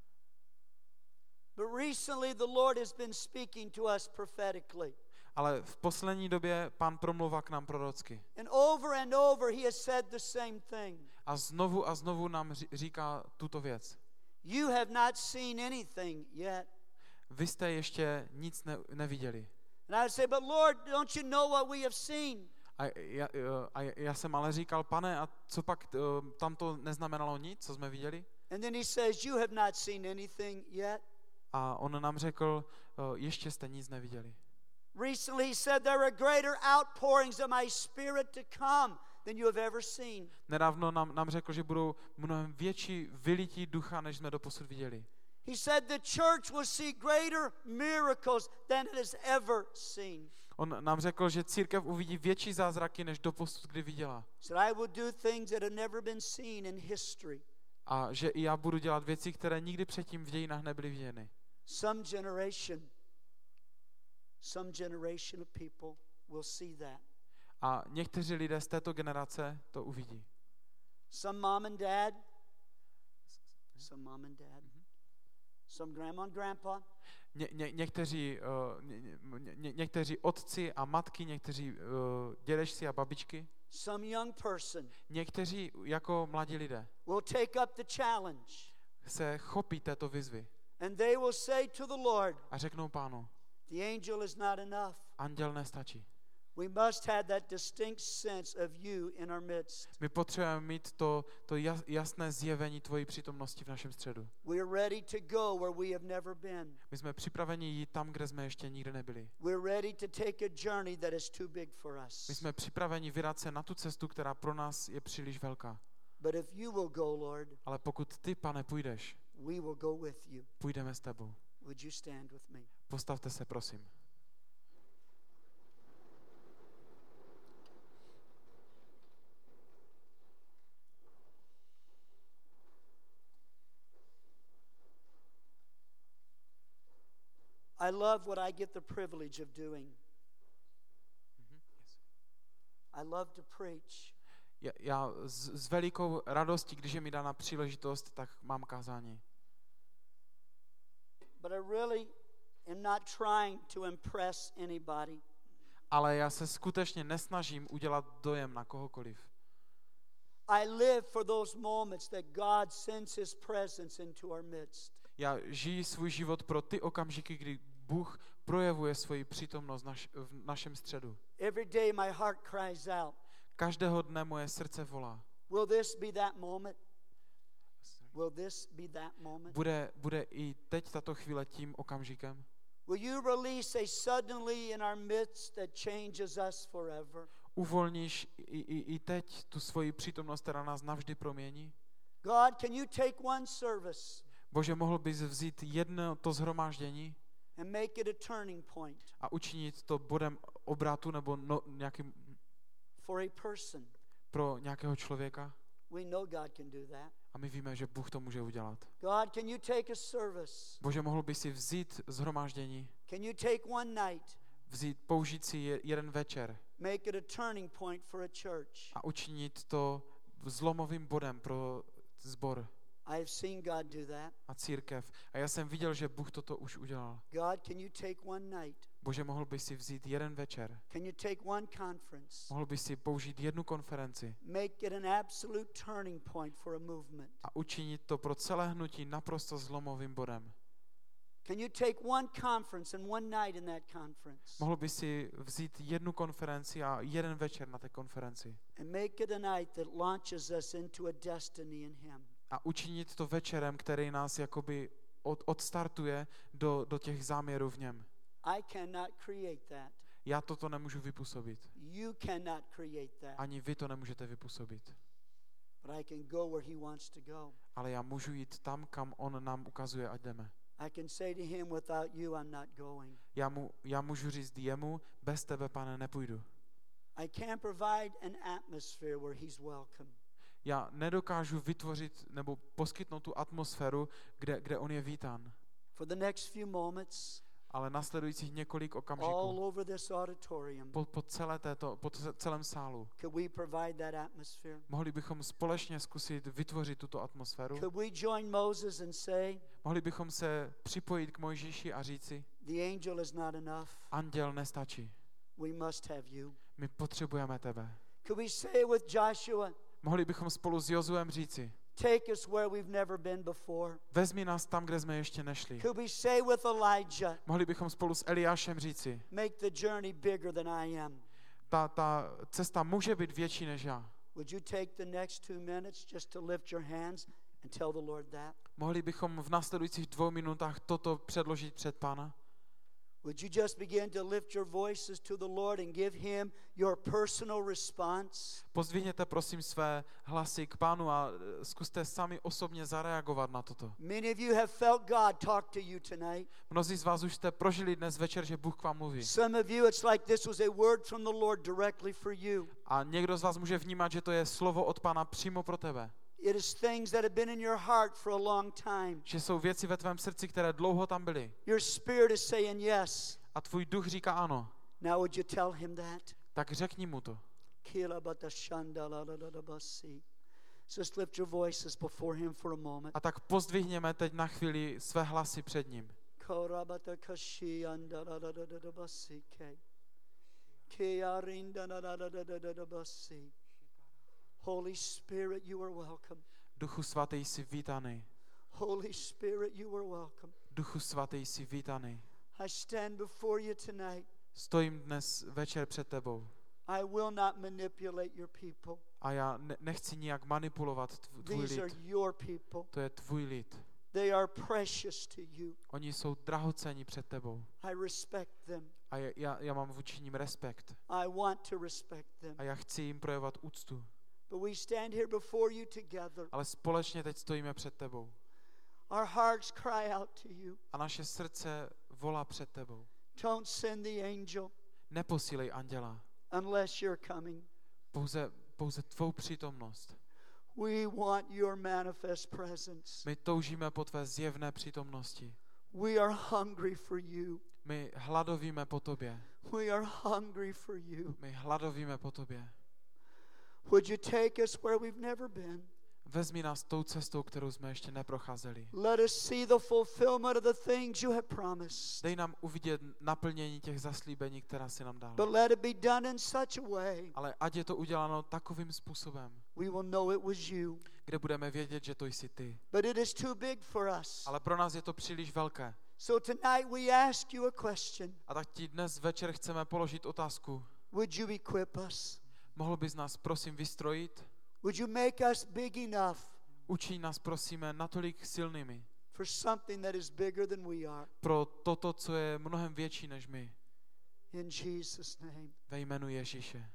But recently the Lord has been speaking to us prophetically. Ale v poslední době Pán promluvá k nám prorocky. And over he has said the same thing. A znovu nám říká tuto věc. You have not seen anything yet. Vy jste ještě nic neviděli. And I would say, but Lord, don't you know what we have seen? A já jsem ale říkal, Pane, a co pak tam to neznamenalo nic, co jsme viděli? And then he says, you have not seen anything yet. A on nám řekl, ještě jste nic neviděli. Recently he said, there are greater outpourings of my spirit to come than you have ever seen. Nedávno nám řekl, že budou mnohem větší vylití ducha, než jsme doposud viděli. He said the church will see greater miracles than it has ever seen. On nám řekl, že církev uvidí větší zázraky, než doposud kdy viděla. Said I will do things that have never been seen in history. A že i já budu dělat věci, které nikdy předtím v dějinách nebyly viděny. Some generation of people will see that. A někteří lidé z této generace to uvidí. Some mom and dad, some grandma and grandpa, někteří otci a matky, někteří dědečci a babičky, some young person někteří jako mladí lidé will take up the challenge se chopí této výzvy and they will say to the Lord, a řeknou Pánu, the angel is not enough. anděl nestačí. We must have that distinct sense of you in our midst. My potřebujeme mít to jasné zjevení tvojí přítomnosti v našem středu. We are ready to go where we have never been. My jsme připraveni jít tam, kde jsme ještě nikdy nebyli. We are ready to take a journey that is too big for us. My jsme připraveni vydat se na tu cestu, která pro nás je příliš velká. But if you will go, Lord, Ale pokud ty, Pane, půjdeš, we will go with you. půjdeme s tebou. Would you stand with me? Postavte se, prosím. I love what I get the privilege of doing. I love to preach. Já s velikou radostí, když je mi dána příležitost, tak mám kázání. But I really am not trying to impress anybody. Ale já se skutečně nesnažím udělat dojem na kohokoliv. I live for those moments that God sends his presence into our midst. Já žiji svůj život pro ty okamžiky, kdy Bůh projevuje svoji přítomnost v našem středu. Every day my heart cries out. Každého dne moje srdce volá. Will this be that moment? Will this be that moment? Bude i teď tato chvíle tím okamžikem? Will you release a suddenly in our midst that changes us forever? Uvolníš i teď tu svoji přítomnost, která nás navždy promění? God, can you take one service Bože, mohl bys vzít jedno to shromáždění and make it a turning point a učinit to bodem obratu nebo nějakým for a person? pro nějakého člověka? We know God can do that. A my víme, že Bůh to může udělat. God, can you take a service? Bože, mohl bys si vzít shromáždění, Can you take one night, použít si jeden večer make it a turning point for a church? a učinit to zlomovým bodem pro sbor I have seen God do that. a církev. A já jsem viděl, že Bůh toto už udělal. God, can you take one night? Bože, mohl bys si vzít jeden večer. Can you take one conference? Mohl bys si použít jednu konferenci Make it an absolute turning point for a movement. a učinit to pro celé hnutí naprosto zlomovým bodem. Can you take one conference and one night in that conference Mohl bys si vzít jednu konferenci a jeden večer na té konferenci and make it a night that launches us into a destiny in him? a učinit to večerem, který nás jakoby odstartuje do těch záměrů v něm. I cannot create that. Já toto nemůžu vypůsobit. You cannot create that. Ani vy to nemůžete vypůsobit. But I can go where he wants to go. Ale já můžu jít tam, kam on nám ukazuje, ať jdeme. I can say to him, without you I'm not going. Já můžu říct jemu, bez tebe, Pane, nepůjdu. I can't provide an atmosphere where he's welcome. Já nedokážu vytvořit nebo poskytnout tu atmosféru, kde on je vítán. For the next few moments, Ale nasledujících několik all okamžiků over this auditorium, po celém sálu could we provide that atmosphere? mohli bychom společně zkusit vytvořit tuto atmosféru. Could we join Moses and say, Mohli bychom se připojit k Mojžíši a říci, the angel is not enough, anděl nestačí, we must have you? my potřebujeme tebe. Could we say with Joshua, Mohli bychom spolu s Jozuem říci, take us where we've never been before? vezmi nás tam, kde jsme ještě nešli. Could we say with Elijah, Mohli bychom spolu s Eliášem říci, make the journey bigger than I am? ta cesta může být větší než já. Would you take the next 2 minutes just to lift your hands and tell the Lord that? Mohli bychom v následujících 2 minutách toto předložit před Pána? Would you just begin to lift your voices to the Lord and give him your personal response? Pozdvihněte prosím své hlasy k Pánu a zkuste sami osobně zareagovat na toto. Many of you have felt God talk to you tonight. Mnozí z vás už jste prožili dnes večer, že Bůh k vám mluví. Some of you, it's like this was a word from the Lord directly for you. A někdo z vás může vnímat, že to je slovo od Pána přímo pro tebe. It is things that have been in your heart for a long time. Že jsou věci ve tvém srdci, které dlouho tam byly. Your spirit is saying yes. A tvůj duch říká ano. Now would you tell him that? Tak řekni mu to. Just lift your voices before him for a moment. A tak pozdvihněme teď na chvíli své hlasy před ním. Holy Spirit, you are welcome. Duchu svatý, jsi vítaný. Holy Spirit, you are welcome. Duchu svatý, jsi vítaný. I stand before you tonight. Stojím dnes večer před tebou. I will not manipulate your people. A já nechci nijak manipulovat tvůj These are lid. your people. To je tvůj lid. They are precious to you. Oni jsou drahocenní před tebou. I respect them. A já mám vůči nim respekt. I want to respect them. A já chci jim projevovat úctu. But we stand here before you together. Ale společně teď stojíme před tebou. Our hearts cry out to you. A naše srdce volá před tebou. Don't send the angel Neposílej anděla. unless you're coming. Pouze tvou přítomnost. We want your manifest presence. My toužíme po tvé zjevné přítomnosti. We are hungry for you. My hladovíme po tobě. We are hungry for you. My hladovíme po tobě. Would you take us where we've never been? Vezmi nás tou cestou, kterou jsme ještě neprocházeli. Let us see the fulfillment of the things you have promised. Dej nám uvidět naplnění těch zaslíbení, která si nám dal. But let it be done in such a way Ale ať je to uděláno takovým způsobem, we will know it was you. kde budeme vědět, že to jsi ty. But it is too big for us. Ale pro nás je to příliš velké. So tonight we ask you a question. A tak ti dnes večer chceme položit otázku. Would you equip us? Mohl bys nás prosím vystrojit? Would you make us big enough Učiň nás prosíme natolik silnými for something that is bigger than we are? pro toto, co je mnohem větší než my. In Jesus' name. Ve jménu Ježíše.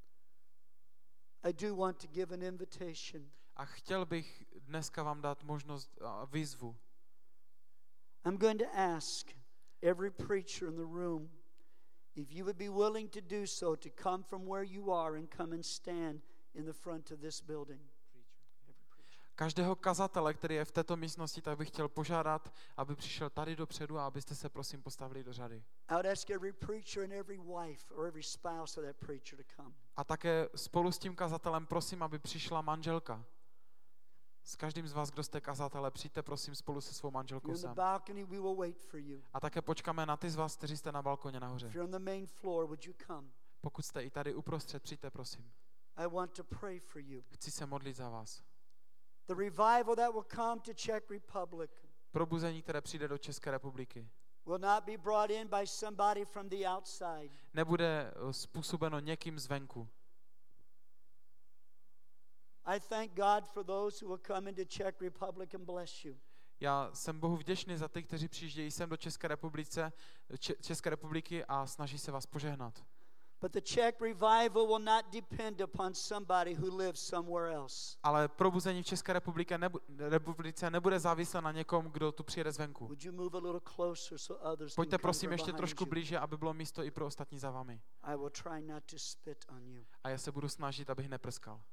I do want to give an invitation. A chtěl bych dneska vám dát možnost a výzvu. I'm going to ask every preacher in the room if you would be willing to do so, to come from where you are and come and stand in the front of this building. Každého kazatele, který je v této místnosti, tak bych chtěl požádat, aby přišel tady dopředu a abyste se prosím postavili do řady. I would ask every preacher and every wife or every spouse of that preacher to come. A také spolu s tím kazatelem prosím, aby přišla manželka. S každým z vás, kdo jste kazatele, přijďte prosím spolu se svou manželkou You're in the sem. balcony, we will wait for you. A také počkáme na ty z vás, kteří jste na balkoně nahoře. If you're on the main floor, would you come? Pokud jste i tady uprostřed, přijďte prosím. I want to pray for you. Chci se modlit za vás. The revival that will come to Czech Republic Probuzení, které přijde do České republiky, will not be brought in by somebody from the outside. nebude způsobeno někým zvenku. I thank God for those who will come into Czech Republic and bless you. Já jsem Bohu vděčný za ty, kteří přijíždějí sem do České republiky a snaží se vás požehnat. But the Czech revival will not depend upon somebody who lives somewhere else. Ale probuzení v České republice nebude závislé na někom, kdo tu přijede zvenku. Would you move a little closer so others Pojďte can come prosím from ještě behind trošku you? blíže, aby bylo místo i pro ostatní za vámi. I will try not to spit on you. A já se budu snažit, abych neprskal.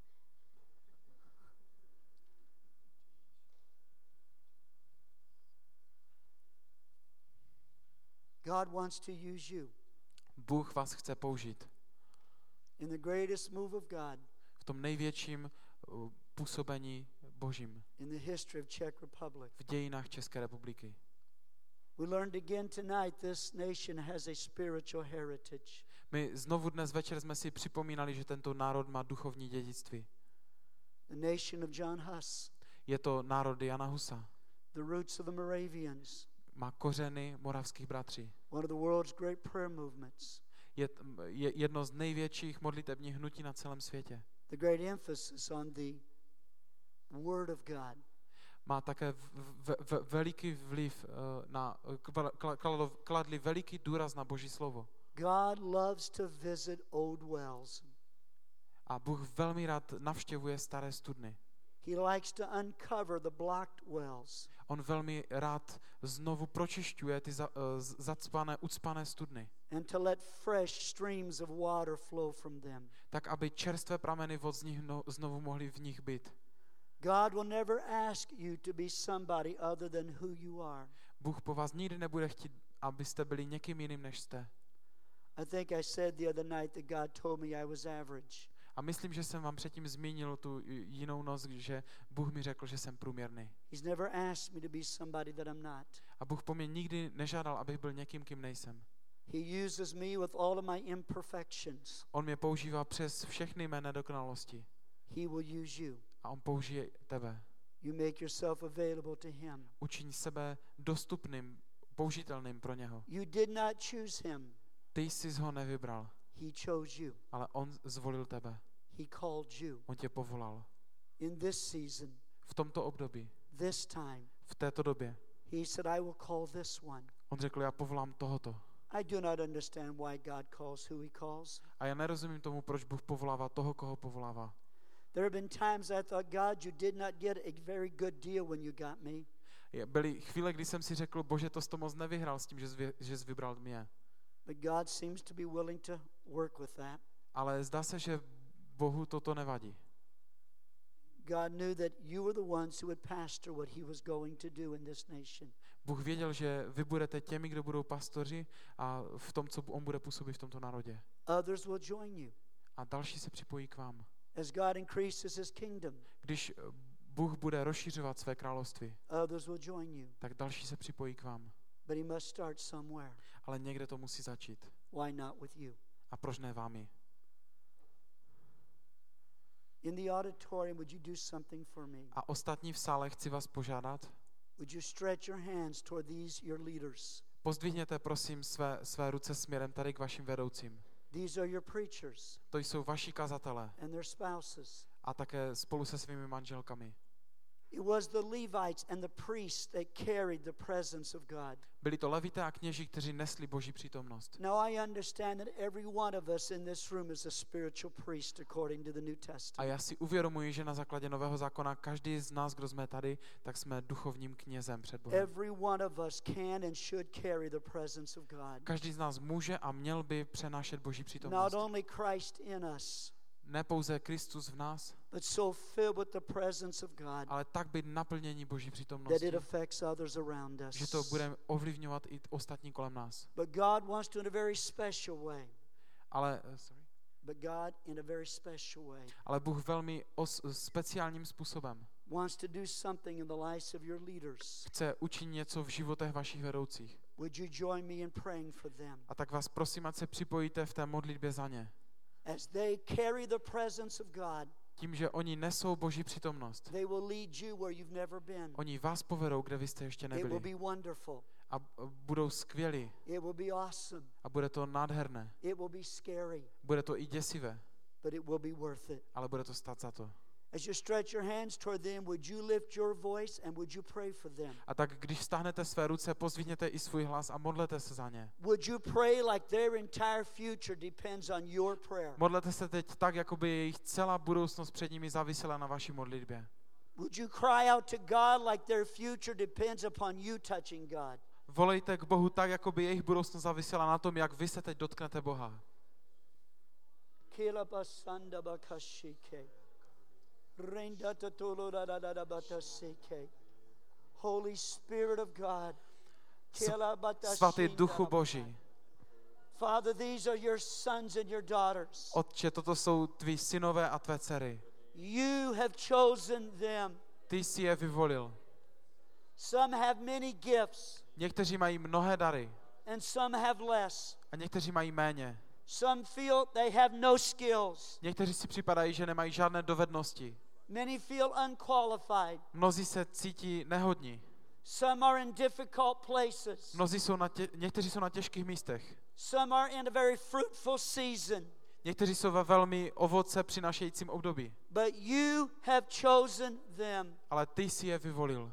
God wants to use you Bůh vás chce použít in the greatest move of God v tom největším působení Božím in the history of Czech Republic. v dějinách České republiky. We learned again tonight this nation has a spiritual heritage. My znovu dnes večer jsme si připomínali, že tento národ má duchovní dědictví. The nation of John Huss, Je to národ Jana Husa. the roots of the Moravians, Má kořeny moravských bratří. one of the world's great prayer movements. Je jedno z největších modlitebních hnutí na celém světě. The great emphasis on the Word of God. Má také veliký vliv kladli veliký důraz na Boží slovo. God loves to visit old wells. A Bůh velmi rád navštěvuje staré studny. He likes to uncover the blocked wells. On velmi rád znovu pročišťuje ty ucpané studny. And to let fresh streams of water flow from them. Tak, aby čerstvé prameny vod z nich znovu mohly v nich být. God will never ask you to be somebody other than who you are. Bůh po vás nikdy nebude chtít, abyste byli někým jiným, než jste. I think I said the other night that God told me I was average. A myslím, že jsem vám předtím zmínil tu jinou noc, že Bůh mi řekl, že jsem průměrný. He's never asked me to be somebody that I'm not. A Bůh po mně nikdy nežádal, abych byl někým, kým nejsem. He uses me with all of my imperfections. On mě používá přes všechny mé nedokonalosti. He will use you. A on použije tebe. You make yourself available to him. Učiň sebe dostupným, použitelným pro něho. You did not choose him. Ty jsi ho nevybral, He chose you. ale on zvolil tebe. He called you. On tě povolal. In this season, V tomto období, this time, v této době, he said, I will call this one. on řekl, já povolám tohoto. I do not understand why God calls who he calls. A já nerozumím tomu, proč Bůh povolává toho, koho povolává. There have been times I thought, God, you did not get a very good deal when you got me. Byly chvíle, kdy jsem si řekl, Bože, to jsi to moc nevyhrál s tím, že jsi vybral mě. But God seems to be willing to work with that. Ale zdá se, že Bohu toto nevadí. God knew that you were the ones who would pastor what he was going to do in this nation. Bůh věděl, že vy budete těmi, kdo budou pastoři a v tom, co on bude působit v tomto národě. Others will join you. A další se připojí k vám. As God increases his kingdom, Když Bůh bude rozšiřovat své království, others will join you. tak další se připojí k vám. But he must start somewhere. Ale někde to musí začít. Why not with you? A proč ne vámi? In the auditorium, would you do something for me? A ostatní v sále chci vás požádat, Would you stretch your hands toward these, your leaders? pozdvihněte prosím své ruce směrem tady k vašim vedoucím. These are your preachers To jsou vaši kazatelé and their spouses. a také spolu se svými manželkami. It was the Levites and the priests that carried the presence of God. Byli to levité a kněží, kteří nesli Boží přítomnost. Now I understand that every one of us in this room is a spiritual priest according to the New A Testament. já si uvědomuji, že na základě Nového zákona každý z nás, kdo jsme tady, tak jsme duchovním knězem před Bohem. Every one of us can and should carry the presence of God. Každý z nás může a měl by přenášet Boží Not přítomnost. only Christ in us, Ne pouze Kristus v nás, but so filled with the presence of God ale tak být naplnění Boží that přítomnosti, it affects others around že to us. bude ovlivňovat i ostatní kolem nás. But God wants to in a very special way. Ale But God in a very special way Bůh velmi speciálním způsobem wants to do something in the lives of your leaders. chce učinit něco v životech vašich vedoucích. Would you join me in praying for them? A tak vás prosím, ať se připojíte v té modlitbě za ně. As they carry the presence of God, Tím, že oni nesou Boží přítomnost, they will lead you where you've never been. oni vás povedou, kde vy jste ještě It will nebyli. be wonderful. A budou skvělí. It will be awesome. A bude to nádherné. It will be scary, Bude to i děsivé, but it will be worth it. ale bude to stát za to. As you stretch your hands toward them, would you lift your voice and would you pray for them? A tak když stáhnete své ruce, pozdvihněte i svůj hlas a modlete se za ně. Would you pray like their entire future depends on your prayer? Modlete se teď tak, jako by jejich celá budoucnost před nimi závisela na vaší modlitbě. Would you cry out to God like their future depends upon you touching God? Volejte k Bohu tak, jako by jejich budoucnost závisela na tom, jak vy se teď dotknete Boha. Holy Spirit of God. Svatý Duchu Boží. Father, these are your sons and your daughters. Otče, toto jsou tví synové a tvé dcery. You have chosen them. Ty jsi je vyvolil. Some have many gifts Někteří mají mnohé dary and some have less. a někteří mají méně. Some feel they have no skills. Někteří si připadají, že nemají žádné dovednosti. Many feel unqualified. Mnozí se cítí nehodní. Some are in difficult places. Někteří jsou na těžkých místech. Some are in a very fruitful season. Někteří jsou ve velmi ovoce přinášejícím období. But you have chosen them. Ale ty jsi je vyvolil.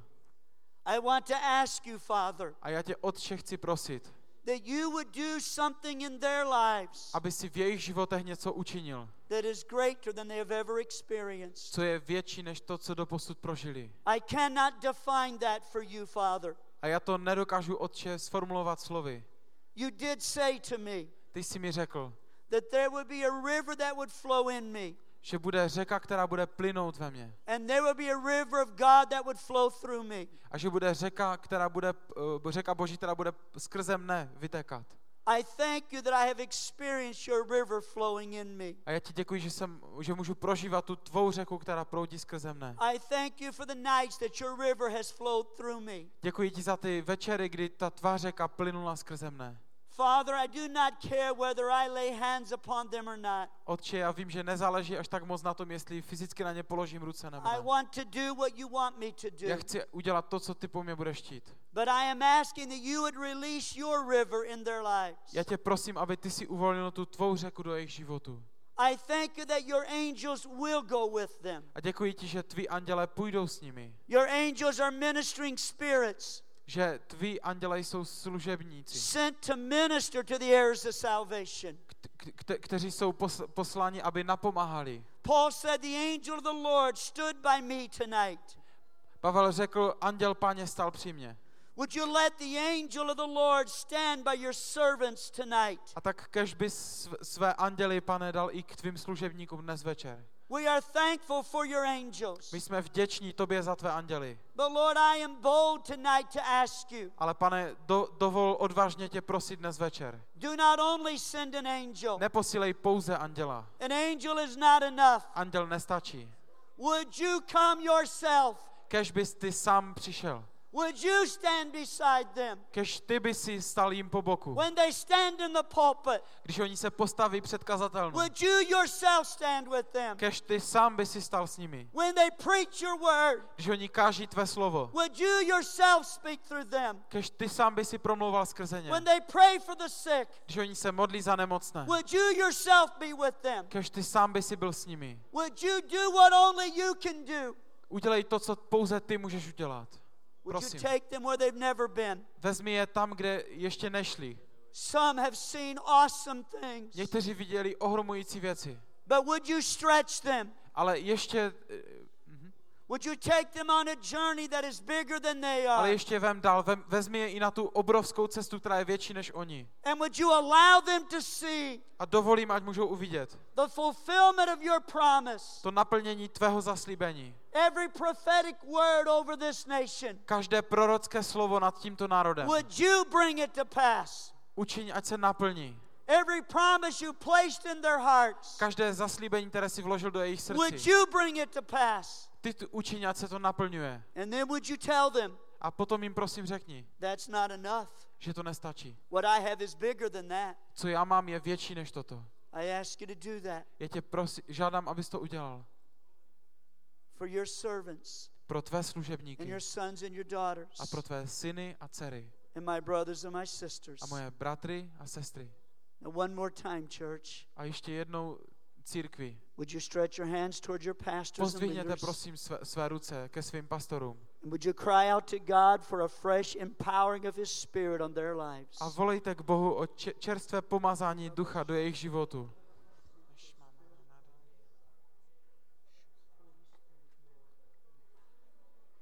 I want to ask you, Father, A já tě, Otče, chci prosit, that you would do something in their lives aby si v jejich životech něco učinil, that is greater than they have ever experienced. co je větší než to, co doposud prožili. I cannot define that for you, Father. A já to nedokážu, Otče, sformulovat slovy. You did say to me Ty jsi mi řekl, that there would be a river that would flow in me, že bude řeka, která bude plynout ve mně. and there would be a river of God that would flow through me. A že bude řeka, řeka Boží, která bude skrze mne vytékat. I thank you that I have experienced your river flowing in me. A já ti děkuji, že můžu prožívat tu tvou řeku, která proudí skrze mne. I thank you for the nights that your river has flowed through me. Děkuji ti za ty večery, kdy ta tvá řeka plynula skrze mne. Father, I do not care whether I lay hands upon them or not. Otče, já vím, že nezáleží až tak moc na tom, jestli fyzicky na ně položím ruce nebo I ne. want to do what you want me to do. Já chci udělat to, co ty po mně budeš chtít. But I am asking that you would release your river in their lives. Já tě prosím, aby ty si uvolnil tu tvou řeku do jejich životu. I thank you that your angels will go with them. A děkuji ti, že tví andělé půjdou s nimi. Your angels are ministering spirits Že tví andělé jsou služebníci, sent to minister to the heirs of salvation. kteří jsou posláni, aby napomáhali. Paul said the angel of the Lord stood by me tonight. Pavel řekl, anděl Páně stál při mně. Would you let the angel of the Lord stand by your servants tonight? A tak kež bys své anděly, Pane, dal i k tvým služebníkům dnes večer. We are thankful for your angels. My jsme vděční tobě za tvé anděly. But Lord, I am bold tonight to ask you. Ale pane, dovol odvážně tě prosit dnes večer. Do not only send an angel. Neposílej pouze anděla. An angel is not enough. Anděl nestačí. Would you come yourself? Kež bys ty sám přišel. Would you stand beside them? Kež ty by si stal jim po boku. When they stand in the pulpit, Když oni se postaví před kazatelnou. would you yourself stand with them? Kež ty sám by si stal s nimi. When they preach your word, Když oni káží tvé slovo. would you yourself speak through them? Kež ty sám by si promlouval skrze ně. When they pray for the sick, Když oni se modlí za nemocné. would you yourself be with them? Kež ty sám by si byl s nimi. Would you do what only you can do? Udělej to, co pouze ty můžeš udělat. Would you Prosím. take them where they've never been? Vezmi je tam, kde ještě nešli. Some have seen awesome things. Někteří viděli ohromující věci. But would you stretch them? Ale ještě, Would you take them on a journey that is bigger than they ale are? ještě vem dál. Vezmi je i na tu obrovskou cestu, která je větší než oni. And would you allow them to see A dovolím, ať můžou uvidět the fulfillment of your promise? to naplnění tvého zaslíbení. Every prophetic word over this nation. Každé prorocké slovo nad tímto národem. Would you bring it to pass? Učiň, ať se naplní. Every promise you placed in their hearts. Každé zaslíbení, které si vložil do jejich Would srdci. you bring it to pass? Ty učiň, ať se to naplňuje. And then would you tell them, A potom jim prosím řekni, that's not enough. že to nestačí. What I have is bigger than that. Co já mám, je větší než toto. I ask you to do that Já tě žádám, abys to udělal. for your servants Pro tvé and služebníky your sons and your daughters a pro tvé syny a dcery and my brothers and my sisters. a moje bratry a sestry. Now one more time, church. A ještě jednou církvi. Would you stretch your hands toward your pastors and Pozdvihněte leaders? prosím své ruce ke svým pastorům. And would you cry out to God for a fresh empowering of His Spirit on their lives? A volejte k Bohu o čerstvé pomazání ducha do jejich životu.